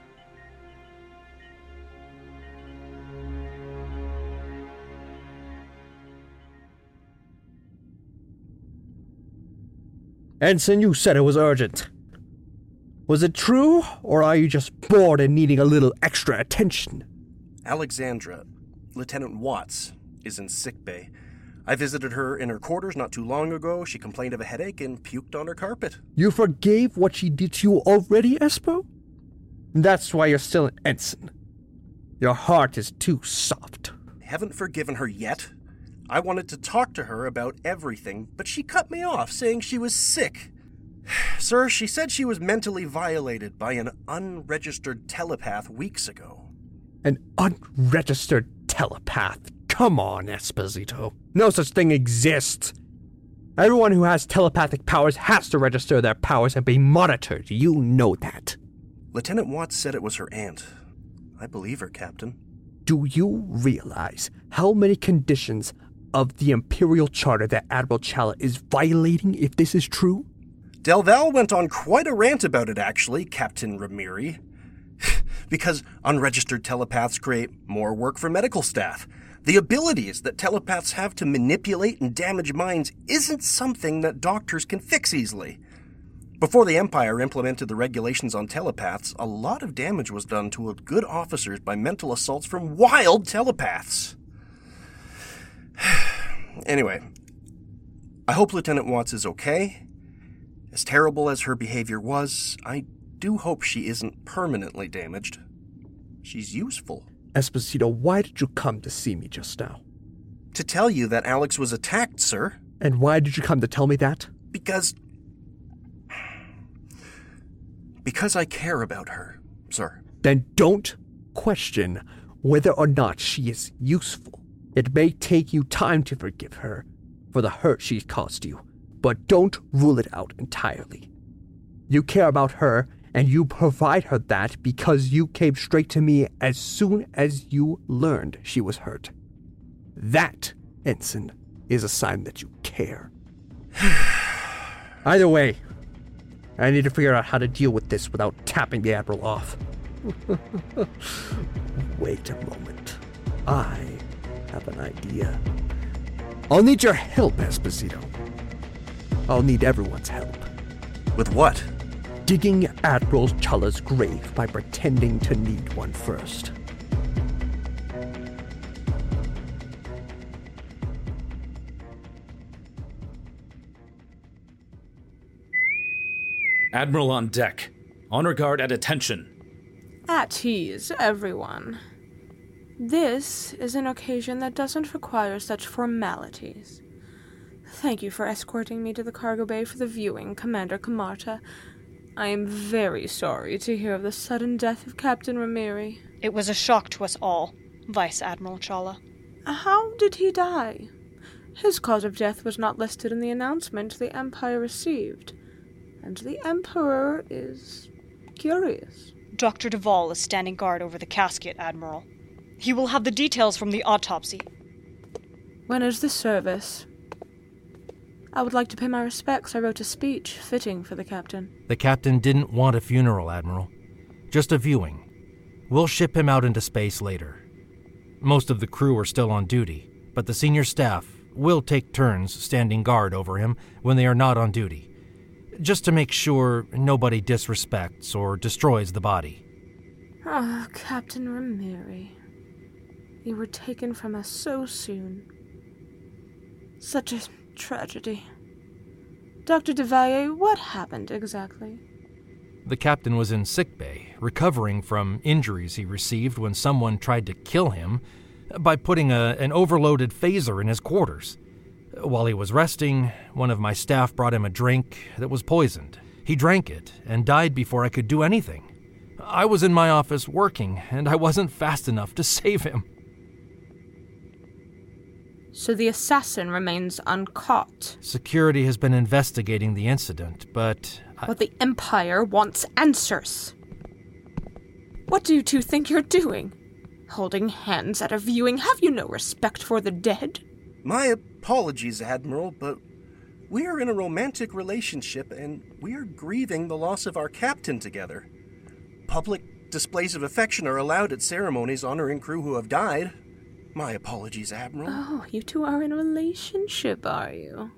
Ensign, you said it was urgent. Was it true, or are you just bored and needing a little extra attention? Alexandra, Lieutenant Watts, is in sickbay. I visited her in her quarters not too long ago. She complained of a headache and puked on her carpet. You forgave what she did to you already, Espo? That's why you're still an ensign. Your heart is too soft. I haven't forgiven her yet. I wanted to talk to her about everything, but she cut me off, saying she was sick. Sir, she said she was mentally violated by an unregistered telepath weeks ago. An unregistered telepath? Come on, Esposito. No such thing exists. Everyone who has telepathic powers has to register their powers and be monitored. You know that. Lieutenant Watts said it was her aunt. I believe her, Captain. Do you realize how many conditions of the Imperial Charter that Admiral Chala is violating if this is true? Del Val went on quite a rant about it, actually, Captain Ramiri. Because unregistered telepaths create more work for medical staff. The abilities that telepaths have to manipulate and damage minds isn't something that doctors can fix easily. Before the Empire implemented the regulations on telepaths, a lot of damage was done to good officers by mental assaults from wild telepaths. Anyway, I hope Lieutenant Watts is okay. As terrible as her behavior was, I do hope she isn't permanently damaged. She's useful. Esposito, why did you come to see me just now? To tell you that Alex was attacked, sir. And why did you come to tell me that? Because I care about her, sir. Then don't question whether or not she is useful. It may take you time to forgive her for the hurt she's caused you, but don't rule it out entirely. You care about her, and you provide her that because you came straight to me as soon as you learned she was hurt. That, Ensign, is a sign that you care. Either way, I need to figure out how to deal with this without tapping the Admiral off. Wait a moment. I have an idea. I'll need your help, Esposito. I'll need everyone's help. With what? Digging Admiral Chala's grave by pretending to need one first. Admiral on deck. Honor guard at attention. At ease, everyone. This is an occasion that doesn't require such formalities. Thank you for escorting me to the cargo bay for the viewing, Commander Camarta. I am very sorry to hear of the sudden death of Captain Ramiri. It was a shock to us all, Vice Admiral Chala. How did he die? His cause of death was not listed in the announcement the Empire received, and the Emperor is curious. Dr. Duvall is standing guard over the casket, Admiral. He will have the details from the autopsy. When is the service? I would like to pay my respects. I wrote a speech fitting for the captain. The captain didn't want a funeral, Admiral. Just a viewing. We'll ship him out into space later. Most of the crew are still on duty, but the senior staff will take turns standing guard over him when they are not on duty, just to make sure nobody disrespects or destroys the body. Ah, Captain Ramiri. You were taken from us so soon. Such a tragedy. Dr. Duvalier, what happened exactly? The captain was in sickbay, recovering from injuries he received when someone tried to kill him by putting an overloaded phaser in his quarters. While he was resting, one of my staff brought him a drink that was poisoned. He drank it and died before I could do anything. I was in my office working, and I wasn't fast enough to save him. So the assassin remains uncaught. Security has been investigating the incident, but... But the Empire wants answers. What do you two think you're doing? Holding hands at a viewing? Have you no respect for the dead? My apologies, Admiral, but we are in a romantic relationship and we are grieving the loss of our captain together. Public displays of affection are allowed at ceremonies honoring crew who have died. My apologies, Admiral. Oh, you two are in a relationship, are you?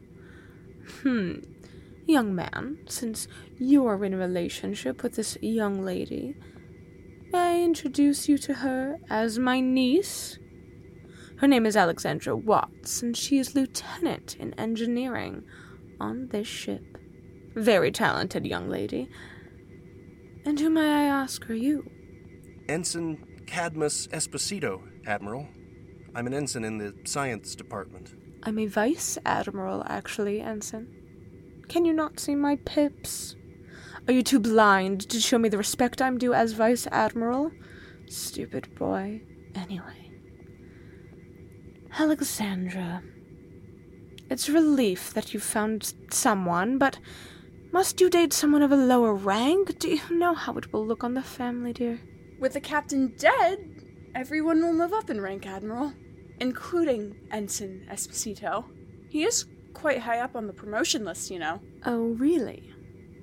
Young man, since you're in a relationship with this young lady, may I introduce you to her as my niece? Her name is Alexandra Watts, and she is lieutenant in engineering on this ship. Very talented young lady. And who, may I ask, are you? Ensign Cadmus Esposito, Admiral. I'm an ensign in the science department. I'm a vice admiral, actually, ensign. Can you not see my pips? Are you too blind to show me the respect I'm due as vice admiral? Stupid boy. Anyway. Alexandra. It's a relief that you found someone, but must you date someone of a lower rank? Do you know how it will look on the family, dear? With the captain dead, everyone will move up in rank, Admiral. Including Ensign Esposito. He is quite high up on the promotion list, you know. Oh, really?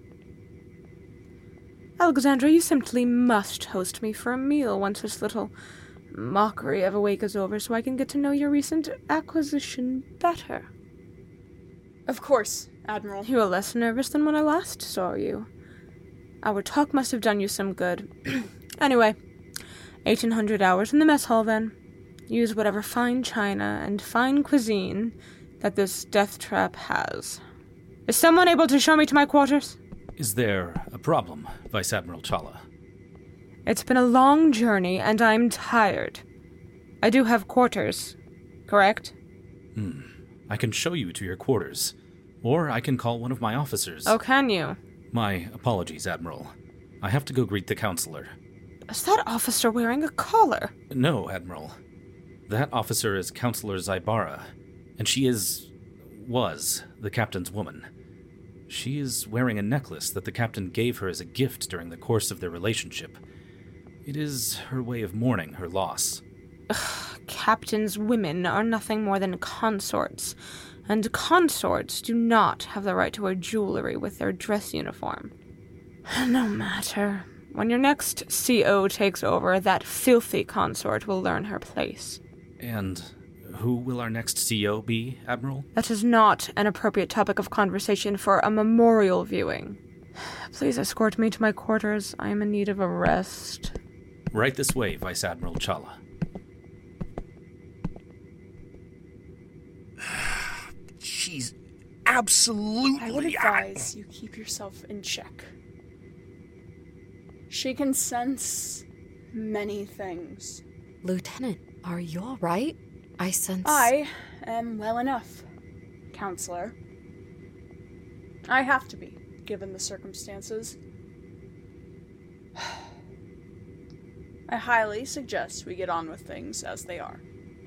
Alexandra, you simply must host me for a meal once this little mockery of a wake is over so I can get to know your recent acquisition better. Of course, Admiral. You are less nervous than when I last saw you. Our talk must have done you some good. Anyway, 1800 hours in the mess hall then. Use whatever fine china and fine cuisine that this death trap has. Is someone able to show me to my quarters? Is there a problem, Vice Admiral Chala? It's been a long journey, and I'm tired. I do have quarters, correct? I can show you to your quarters, or I can call one of my officers. Oh, can you? My apologies, Admiral. I have to go greet the counselor. Is that officer wearing a collar? No, Admiral. That officer is Counselor Zybara, and she was the captain's woman. She is wearing a necklace that the captain gave her as a gift during the course of their relationship. It is her way of mourning her loss. Captain's women are nothing more than consorts, and consorts do not have the right to wear jewelry with their dress uniform. No matter. When your next CO takes over, that filthy consort will learn her place. And who will our next CO be, Admiral? That is not an appropriate topic of conversation for a memorial viewing. Please escort me to my quarters. I am in need of a rest. Right this way, Vice Admiral Chala. She's absolutely... I would advise you keep yourself in check. She can sense many things. Lieutenant, are you all right? I sense... I am well enough, Counselor. I have to be, given the circumstances. I highly suggest we get on with things as they are.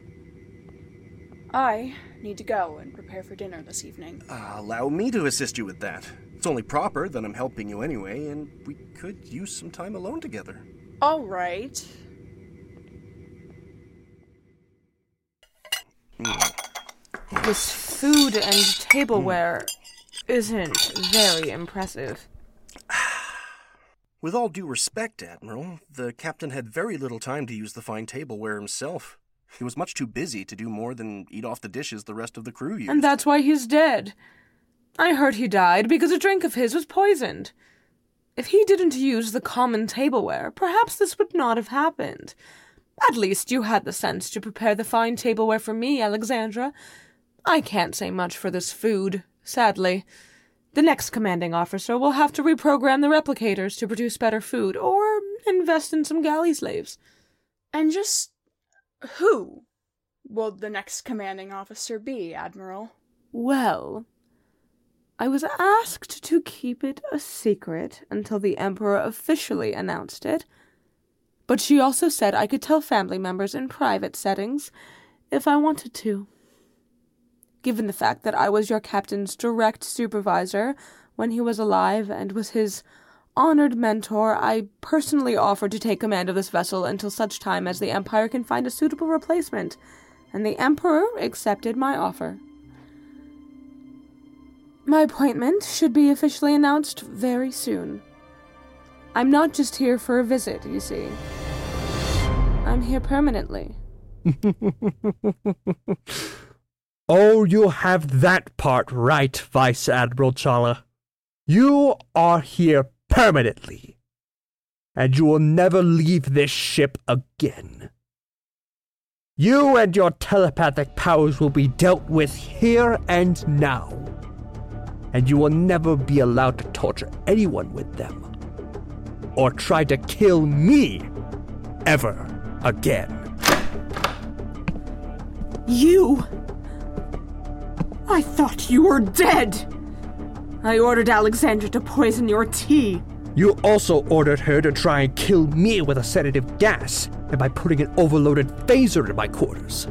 I need to go and prepare for dinner this evening. Allow me to assist you with that. It's only proper that I'm helping you anyway, and we could use some time alone together. All right. This food and tableware isn't very impressive. With all due respect, Admiral, the captain had very little time to use the fine tableware himself. He was much too busy to do more than eat off the dishes the rest of the crew used. And that's why he's dead. I heard he died because a drink of his was poisoned. If he didn't use the common tableware, perhaps this would not have happened. At least you had the sense to prepare the fine tableware for me, Alexandra. I can't say much for this food, sadly. The next commanding officer will have to reprogram the replicators to produce better food, or invest in some galley slaves. And just who will the next commanding officer be, Admiral? Well, I was asked to keep it a secret until the Emperor officially announced it, but she also said I could tell family members in private settings if I wanted to. Given the fact that I was your captain's direct supervisor when he was alive and was his honored mentor, I personally offered to take command of this vessel until such time as the Empire can find a suitable replacement, and the Emperor accepted my offer. My appointment should be officially announced very soon. I'm not just here for a visit, you see. I'm here permanently. Oh, you have that part right, Vice Admiral Chala. You are here permanently, and you will never leave this ship again. You and your telepathic powers will be dealt with here and now, and you will never be allowed to torture anyone with them, or try to kill me ever again. You! I thought you were dead! I ordered Alexandra to poison your tea. You also ordered her to try and kill me with a sedative gas, and by putting an overloaded phaser in my quarters.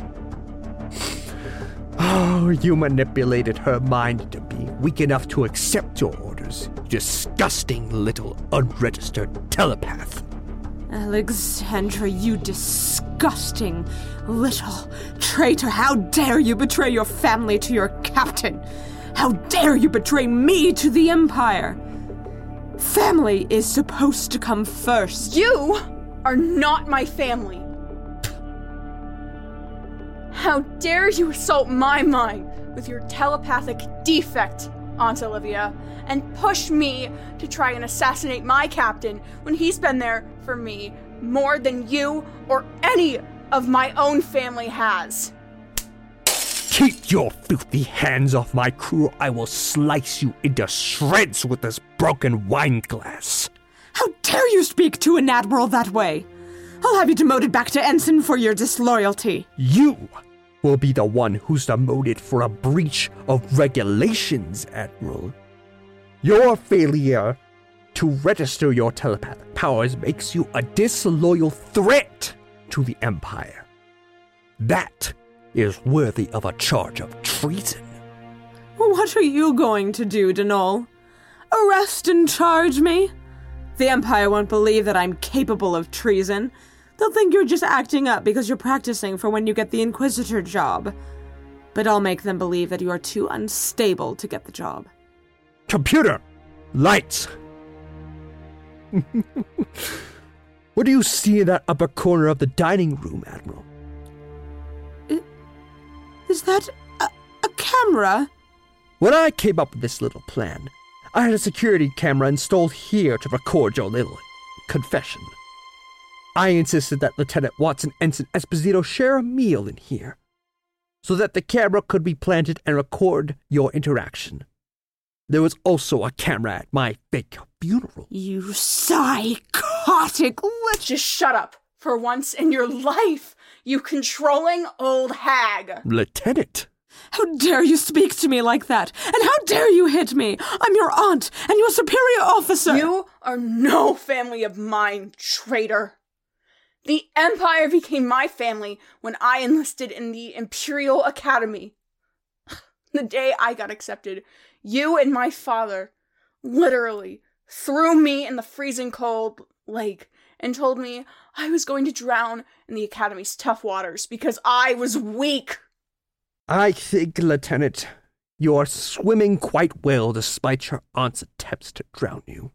Oh, you manipulated her mind to be weak enough to accept your orders, you disgusting little unregistered telepath. Alexandra, you disgusting little traitor! How dare you betray your family to your captain? How dare you betray me to the Empire? Family is supposed to come first. You are not my family. How dare you assault my mind with your telepathic defect, Aunt Olivia, and push me to try and assassinate my captain when he's been there for me more than you or any of my own family has. Keep your filthy hands off my crew, I will slice you into shreds with this broken wine glass. How dare you speak to an admiral that way? I'll have you demoted back to ensign for your disloyalty. You will be the one who's demoted for a breach of regulations, Admiral. Your failure to register your telepathic powers makes you a disloyal threat to the Empire. That is worthy of a charge of treason. What are you going to do, Denol? Arrest and charge me? The Empire won't believe that I'm capable of treason. They'll think you're just acting up because you're practicing for when you get the Inquisitor job. But I'll make them believe that you are too unstable to get the job. Computer! Lights! What do you see in that upper corner of the dining room, Admiral? Is that a camera? When I came up with this little plan, I had a security camera installed here to record your little confession. I insisted that Lieutenant Watson and Ensign Esposito share a meal in here, so that the camera could be planted and record your interaction. There was also a camera at my fake funeral. You psychotic... Let's just shut up for once in your life, you controlling old hag. Lieutenant! How dare you speak to me like that? And how dare you hit me? I'm your aunt and your superior officer. You are no family of mine, traitor. The Empire became my family when I enlisted in the Imperial Academy. The day I got accepted, you and my father literally threw me in the freezing cold lake and told me I was going to drown in the Academy's tough waters because I was weak. I think, Lieutenant, you are swimming quite well despite your aunt's attempts to drown you.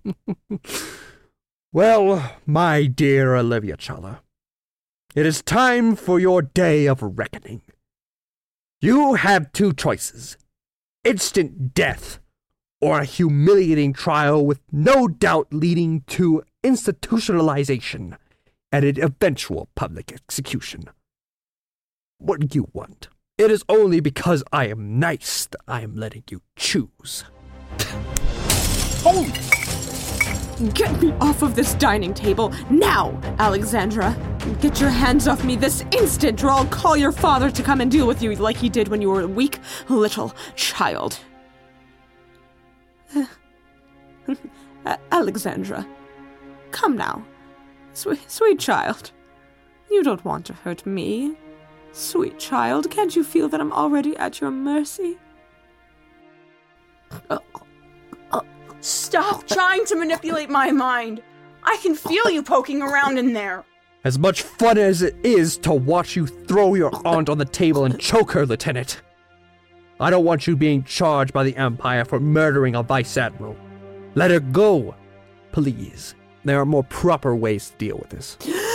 Well, my dear Olivia Chawla, it is time for your day of reckoning. You have two choices: instant death or a humiliating trial with no doubt leading to institutionalization and an eventual public execution. What do you want? It is only because I am nice that I am letting you choose. Holy! Get me off of this dining table, now, Alexandra! Get your hands off me this instant, or I'll call your father to come and deal with you like he did when you were a weak little child. Alexandra, come now. Sweet child. You don't want to hurt me. Sweet child, can't you feel that I'm already at your mercy? Stop trying to manipulate my mind. I can feel you poking around in there. As much fun as it is to watch you throw your aunt on the table and choke her, Lieutenant, I don't want you being charged by the Empire for murdering a Vice Admiral. Let her go, please. There are more proper ways to deal with this.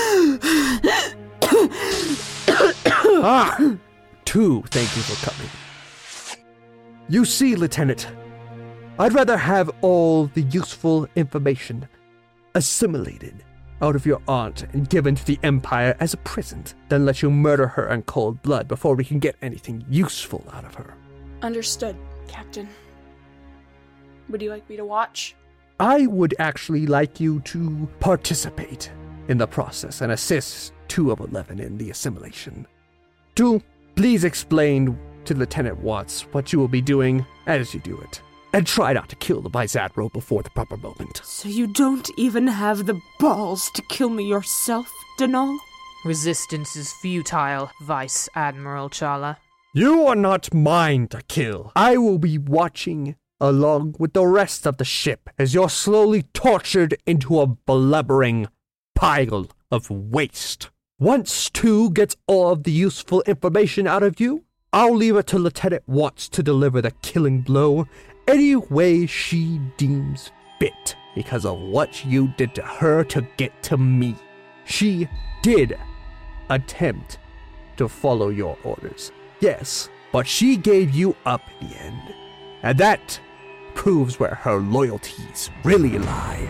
Thank you for coming. You see, Lieutenant, I'd rather have all the useful information assimilated out of your aunt and given to the Empire as a present than let you murder her in cold blood before we can get anything useful out of her. Understood, Captain. Would you like me to watch? I would actually like you to participate in the process and assist 2 of 11 in the assimilation. 2, please explain to Lieutenant Watts what you will be doing as you do it. And try not to kill the Vice Admiral before the proper moment. So you don't even have the balls to kill me yourself, Denal? Resistance is futile, Vice Admiral Chawla. You are not mine to kill. I will be watching along with the rest of the ship as you're slowly tortured into a blubbering pile of waste. Once 2 gets all of the useful information out of you, I'll leave it to Lieutenant Watts to deliver the killing blow any way she deems fit because of what you did to her to get to me. She did attempt to follow your orders, yes, but she gave you up in the end, and that proves where her loyalties really lie.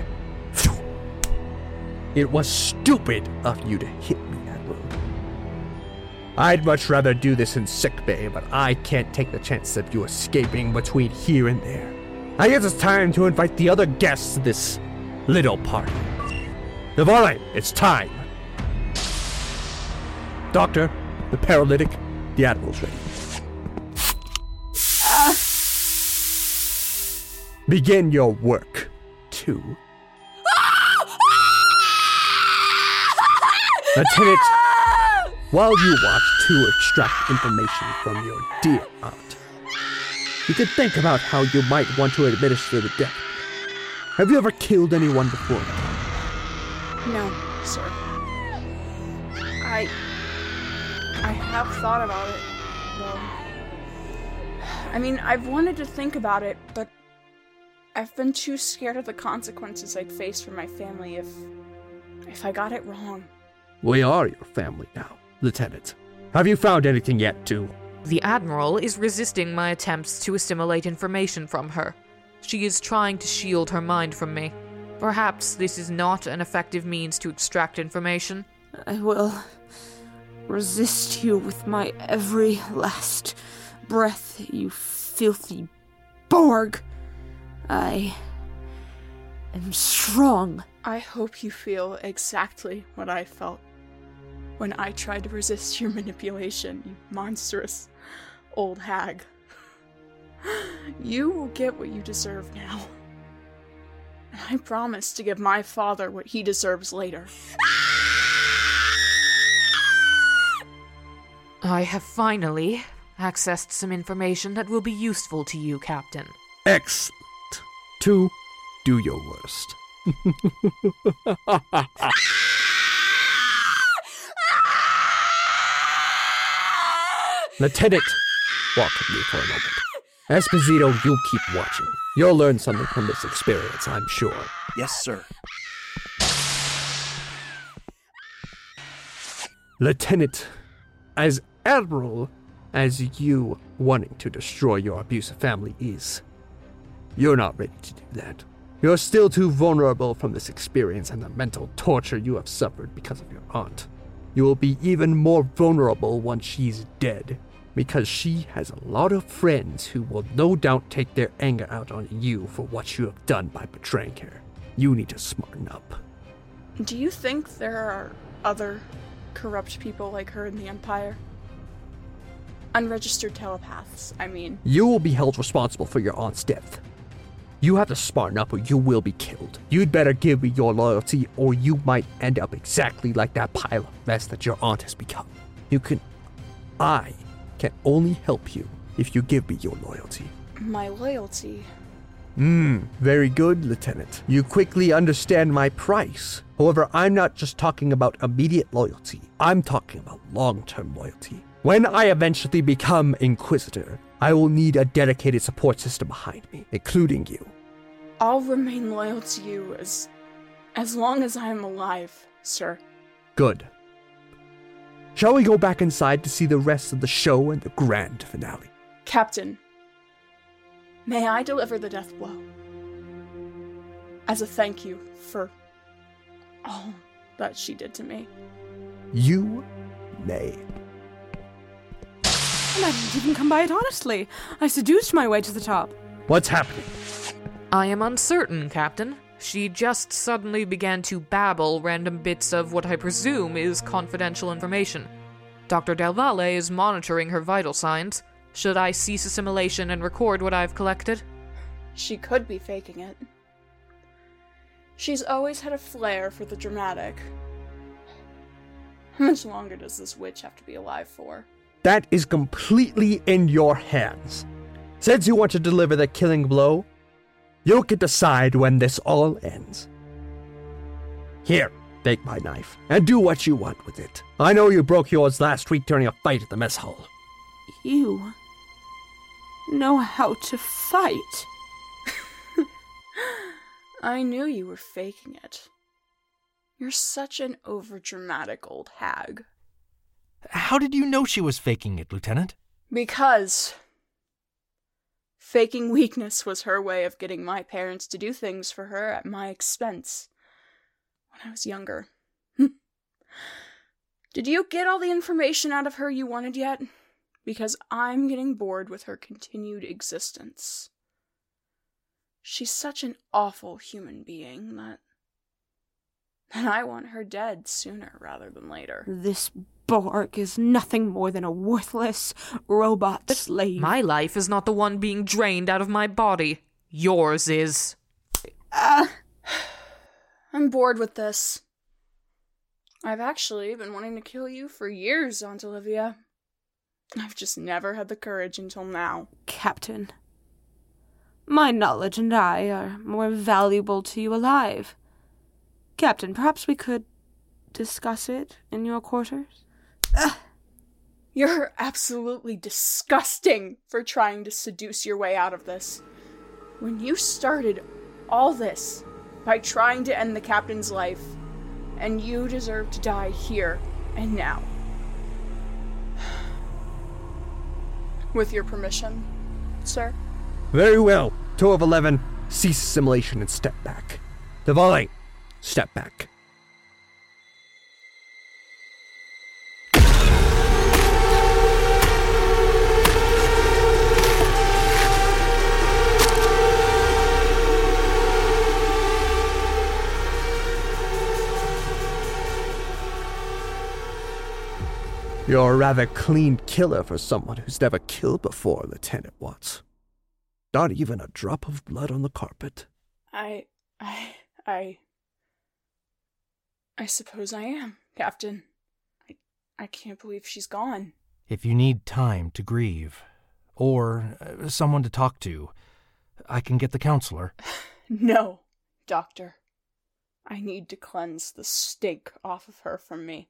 It was stupid of you to hit me, Admiral. I'd much rather do this in sickbay, but I can't take the chance of you escaping between here and there. I guess it's time to invite the other guests to this little party. Navale, it's time. Doctor, the paralytic, the Admiral's ready. Begin your work, 2. Lieutenant, while you watch 2 extract information from your dear aunt, you could think about how you might want to administer the death. Have you ever killed anyone before? No, sir. I have thought about it, though. I mean, I've wanted to think about it, but I've been too scared of the consequences I'd face for my family if I got it wrong. We are your family now, Lieutenant. Have you found anything yet, too? The Admiral is resisting my attempts to assimilate information from her. She is trying to shield her mind from me. Perhaps this is not an effective means to extract information. I will resist you with my every last breath, you filthy Borg. I am strong. I hope you feel exactly what I felt when I tried to resist your manipulation, you monstrous old hag. You will get what you deserve now. And I promise to give my father what he deserves later. I have finally accessed some information that will be useful to you, Captain. Excellent. 2, do your worst. Lieutenant, walk with me for a moment. Esposito, you keep watching. You'll learn something from this experience, I'm sure. Yes, sir. Lieutenant, as admirable as you wanting to destroy your abusive family is, you're not ready to do that. You're still too vulnerable from this experience and the mental torture you have suffered because of your aunt. You will be even more vulnerable once she's dead, because she has a lot of friends who will no doubt take their anger out on you for what you have done by betraying her. You need to smarten up. Do you think there are other corrupt people like her in the Empire? Unregistered telepaths, I mean. You will be held responsible for your aunt's death. You have to smarten up or you will be killed. You'd better give me your loyalty or you might end up exactly like that pile of mess that your aunt has become. I can only help you if you give me your loyalty. My loyalty? Very good, Lieutenant. You quickly understand my price. However, I'm not just talking about immediate loyalty. I'm talking about long-term loyalty. When I eventually become Inquisitor, I will need a dedicated support system behind me, including you. I'll remain loyal to you as long as I am alive, sir. Good. Shall we go back inside to see the rest of the show and the grand finale? Captain, may I deliver the death blow? As a thank you for all that she did to me. You may. And I didn't even come by it honestly. I seduced my way to the top. What's happening? I am uncertain, Captain. She just suddenly began to babble random bits of what I presume is confidential information. Dr. Del Valle is monitoring her vital signs. Should I cease assimilation and record what I've collected? She could be faking it. She's always had a flair for the dramatic. How much longer does this witch have to be alive for? That is completely in your hands. Since you want to deliver the killing blow, you can decide when this all ends. Here, take my knife, and do what you want with it. I know you broke yours last week during a fight at the mess hall. You know how to fight. I knew you were faking it. You're such an overdramatic old hag. How did you know she was faking it, Lieutenant? Because faking weakness was her way of getting my parents to do things for her at my expense when I was younger. Did you get all the information out of her you wanted yet? Because I'm getting bored with her continued existence. She's such an awful human being that I want her dead sooner rather than later. This Borg is nothing more than a worthless robot slave. My life is not the one being drained out of my body. Yours is. I'm bored with this. I've actually been wanting to kill you for years, Aunt Olivia. I've just never had the courage until now. Captain, my knowledge and I are more valuable to you alive. Captain, perhaps we could discuss it in your quarters? You're absolutely disgusting for trying to seduce your way out of this. When you started all this by trying to end the captain's life, and you deserve to die here and now. With your permission, sir? Very well. 2 of 11, cease assimilation and step back. Diwali, step back. You're a rather clean killer for someone who's never killed before, Lieutenant Watts. Not even a drop of blood on the carpet. I suppose I am, Captain. I can't believe she's gone. If you need time to grieve, or someone to talk to, I can get the counselor. No, Doctor. I need to cleanse the stink off of her from me.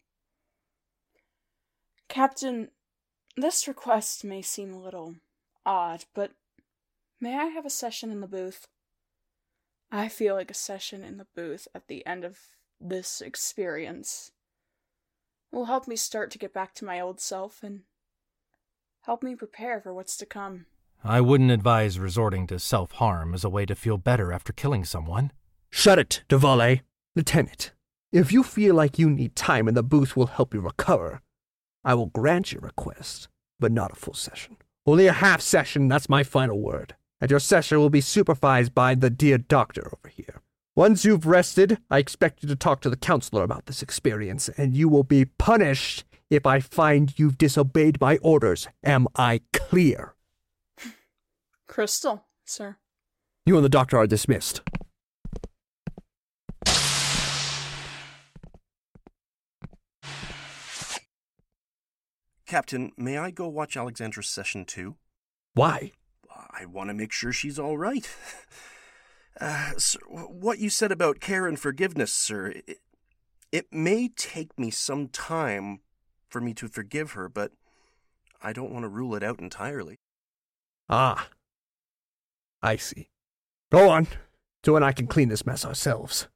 Captain, this request may seem a little odd, but may I have a session in the booth? I feel like a session in the booth at the end of this experience will help me start to get back to my old self and help me prepare for what's to come. I wouldn't advise resorting to self-harm as a way to feel better after killing someone. Shut it, Duvall. Lieutenant, if you feel like you need time and the booth will help you recover, I will grant your request, but not a full session. Only a half session, that's my final word. And your session will be supervised by the dear doctor over here. Once you've rested, I expect you to talk to the counselor about this experience, and you will be punished if I find you've disobeyed my orders. Am I clear? Crystal, sir. You and the doctor are dismissed. Captain, may I go watch Alexandra's session too? Why? I want to make sure she's all right. Sir, what you said about care and forgiveness, sir, it may take me some time for me to forgive her, but I don't want to rule it out entirely. Ah, I see. Go on. Joe and I can clean this mess ourselves.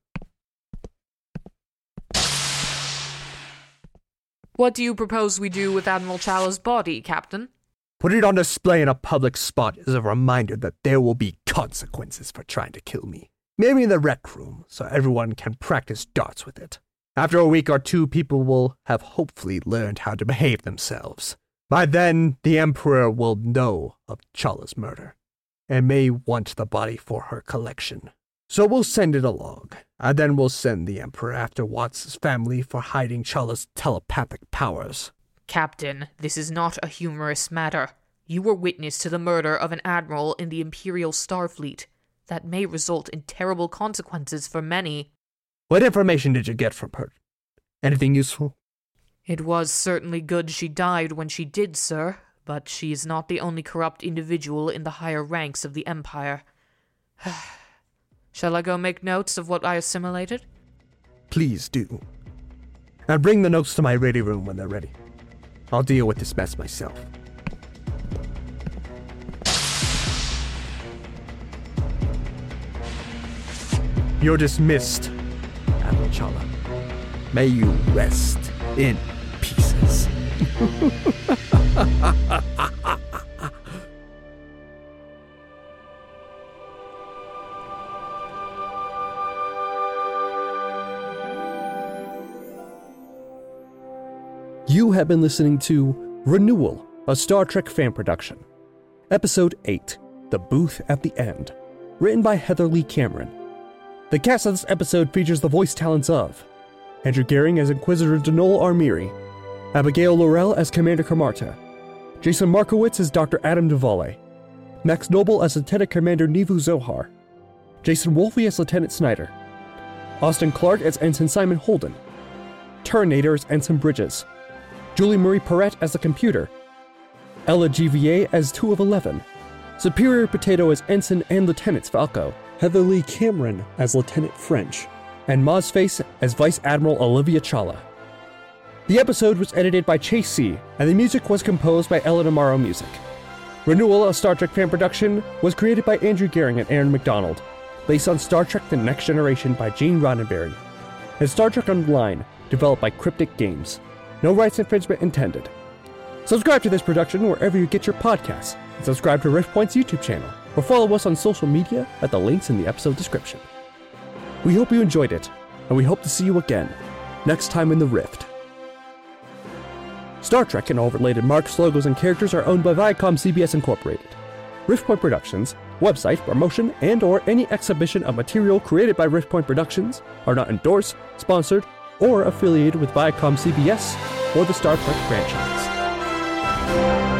What do you propose we do with Admiral Chala's body, Captain? Put it on display in a public spot as a reminder that there will be consequences for trying to kill me. Maybe in the rec room, so everyone can practice darts with it. After a week or two, people will have hopefully learned how to behave themselves. By then, the Emperor will know of Chala's murder, and may want the body for her collection. So we'll send it along, and then we'll send the Emperor after Watts' family for hiding Chala's telepathic powers. Captain, this is not a humorous matter. You were witness to the murder of an admiral in the Imperial Starfleet. That may result in terrible consequences for many. What information did you get from her? Anything useful? It was certainly good she died when she did, sir, but she is not the only corrupt individual in the higher ranks of the Empire. Shall I go make notes of what I assimilated? Please do. And bring the notes to my ready room when they're ready. I'll deal with this mess myself. You're dismissed, Admiral Chala. May you rest in pieces. You have been listening to Renewal, a Star Trek fan production. Episode 8, The Booth at the End. Written by Heather Lee Cameron. The cast of this episode features the voice talents of Andrew Gehring as Inquisitor Denol Armiri, Abigail Laurel as Commander Kamarta, Jason Markowitz as Dr. Adam Duvall, Max Noble as Lieutenant Commander Nevu Zohar, Jason Wolfe as Lieutenant Snyder, Austin Clark as Ensign Simon Holden, Terminator as Ensign Bridges, Julie Marie Perrette as the computer, Ella GVA as 2 of 11, Superior Potato as Ensign and Lieutenant Falco, Heather Lee Cameron as Lieutenant French, and Mozface as Vice Admiral Olivia Chala. The episode was edited by Chase C., and the music was composed by Ella Amaro Music. Renewal, a Star Trek fan production, was created by Andrew Gehring and Aaron McDonald, based on Star Trek The Next Generation by Gene Roddenberry, and Star Trek Online, developed by Cryptic Games. No rights infringement intended. Subscribe to this production wherever you get your podcasts, and subscribe to Riftpoint's YouTube channel, or follow us on social media at the links in the episode description. We hope you enjoyed it, and we hope to see you again, next time in the Rift. Star Trek and all related marks, logos, and characters are owned by Viacom CBS Incorporated. Riftpoint Productions, website, promotion, and/or any exhibition of material created by Riftpoint Productions are not endorsed, sponsored, or affiliated with Viacom CBS or the Star Trek franchise.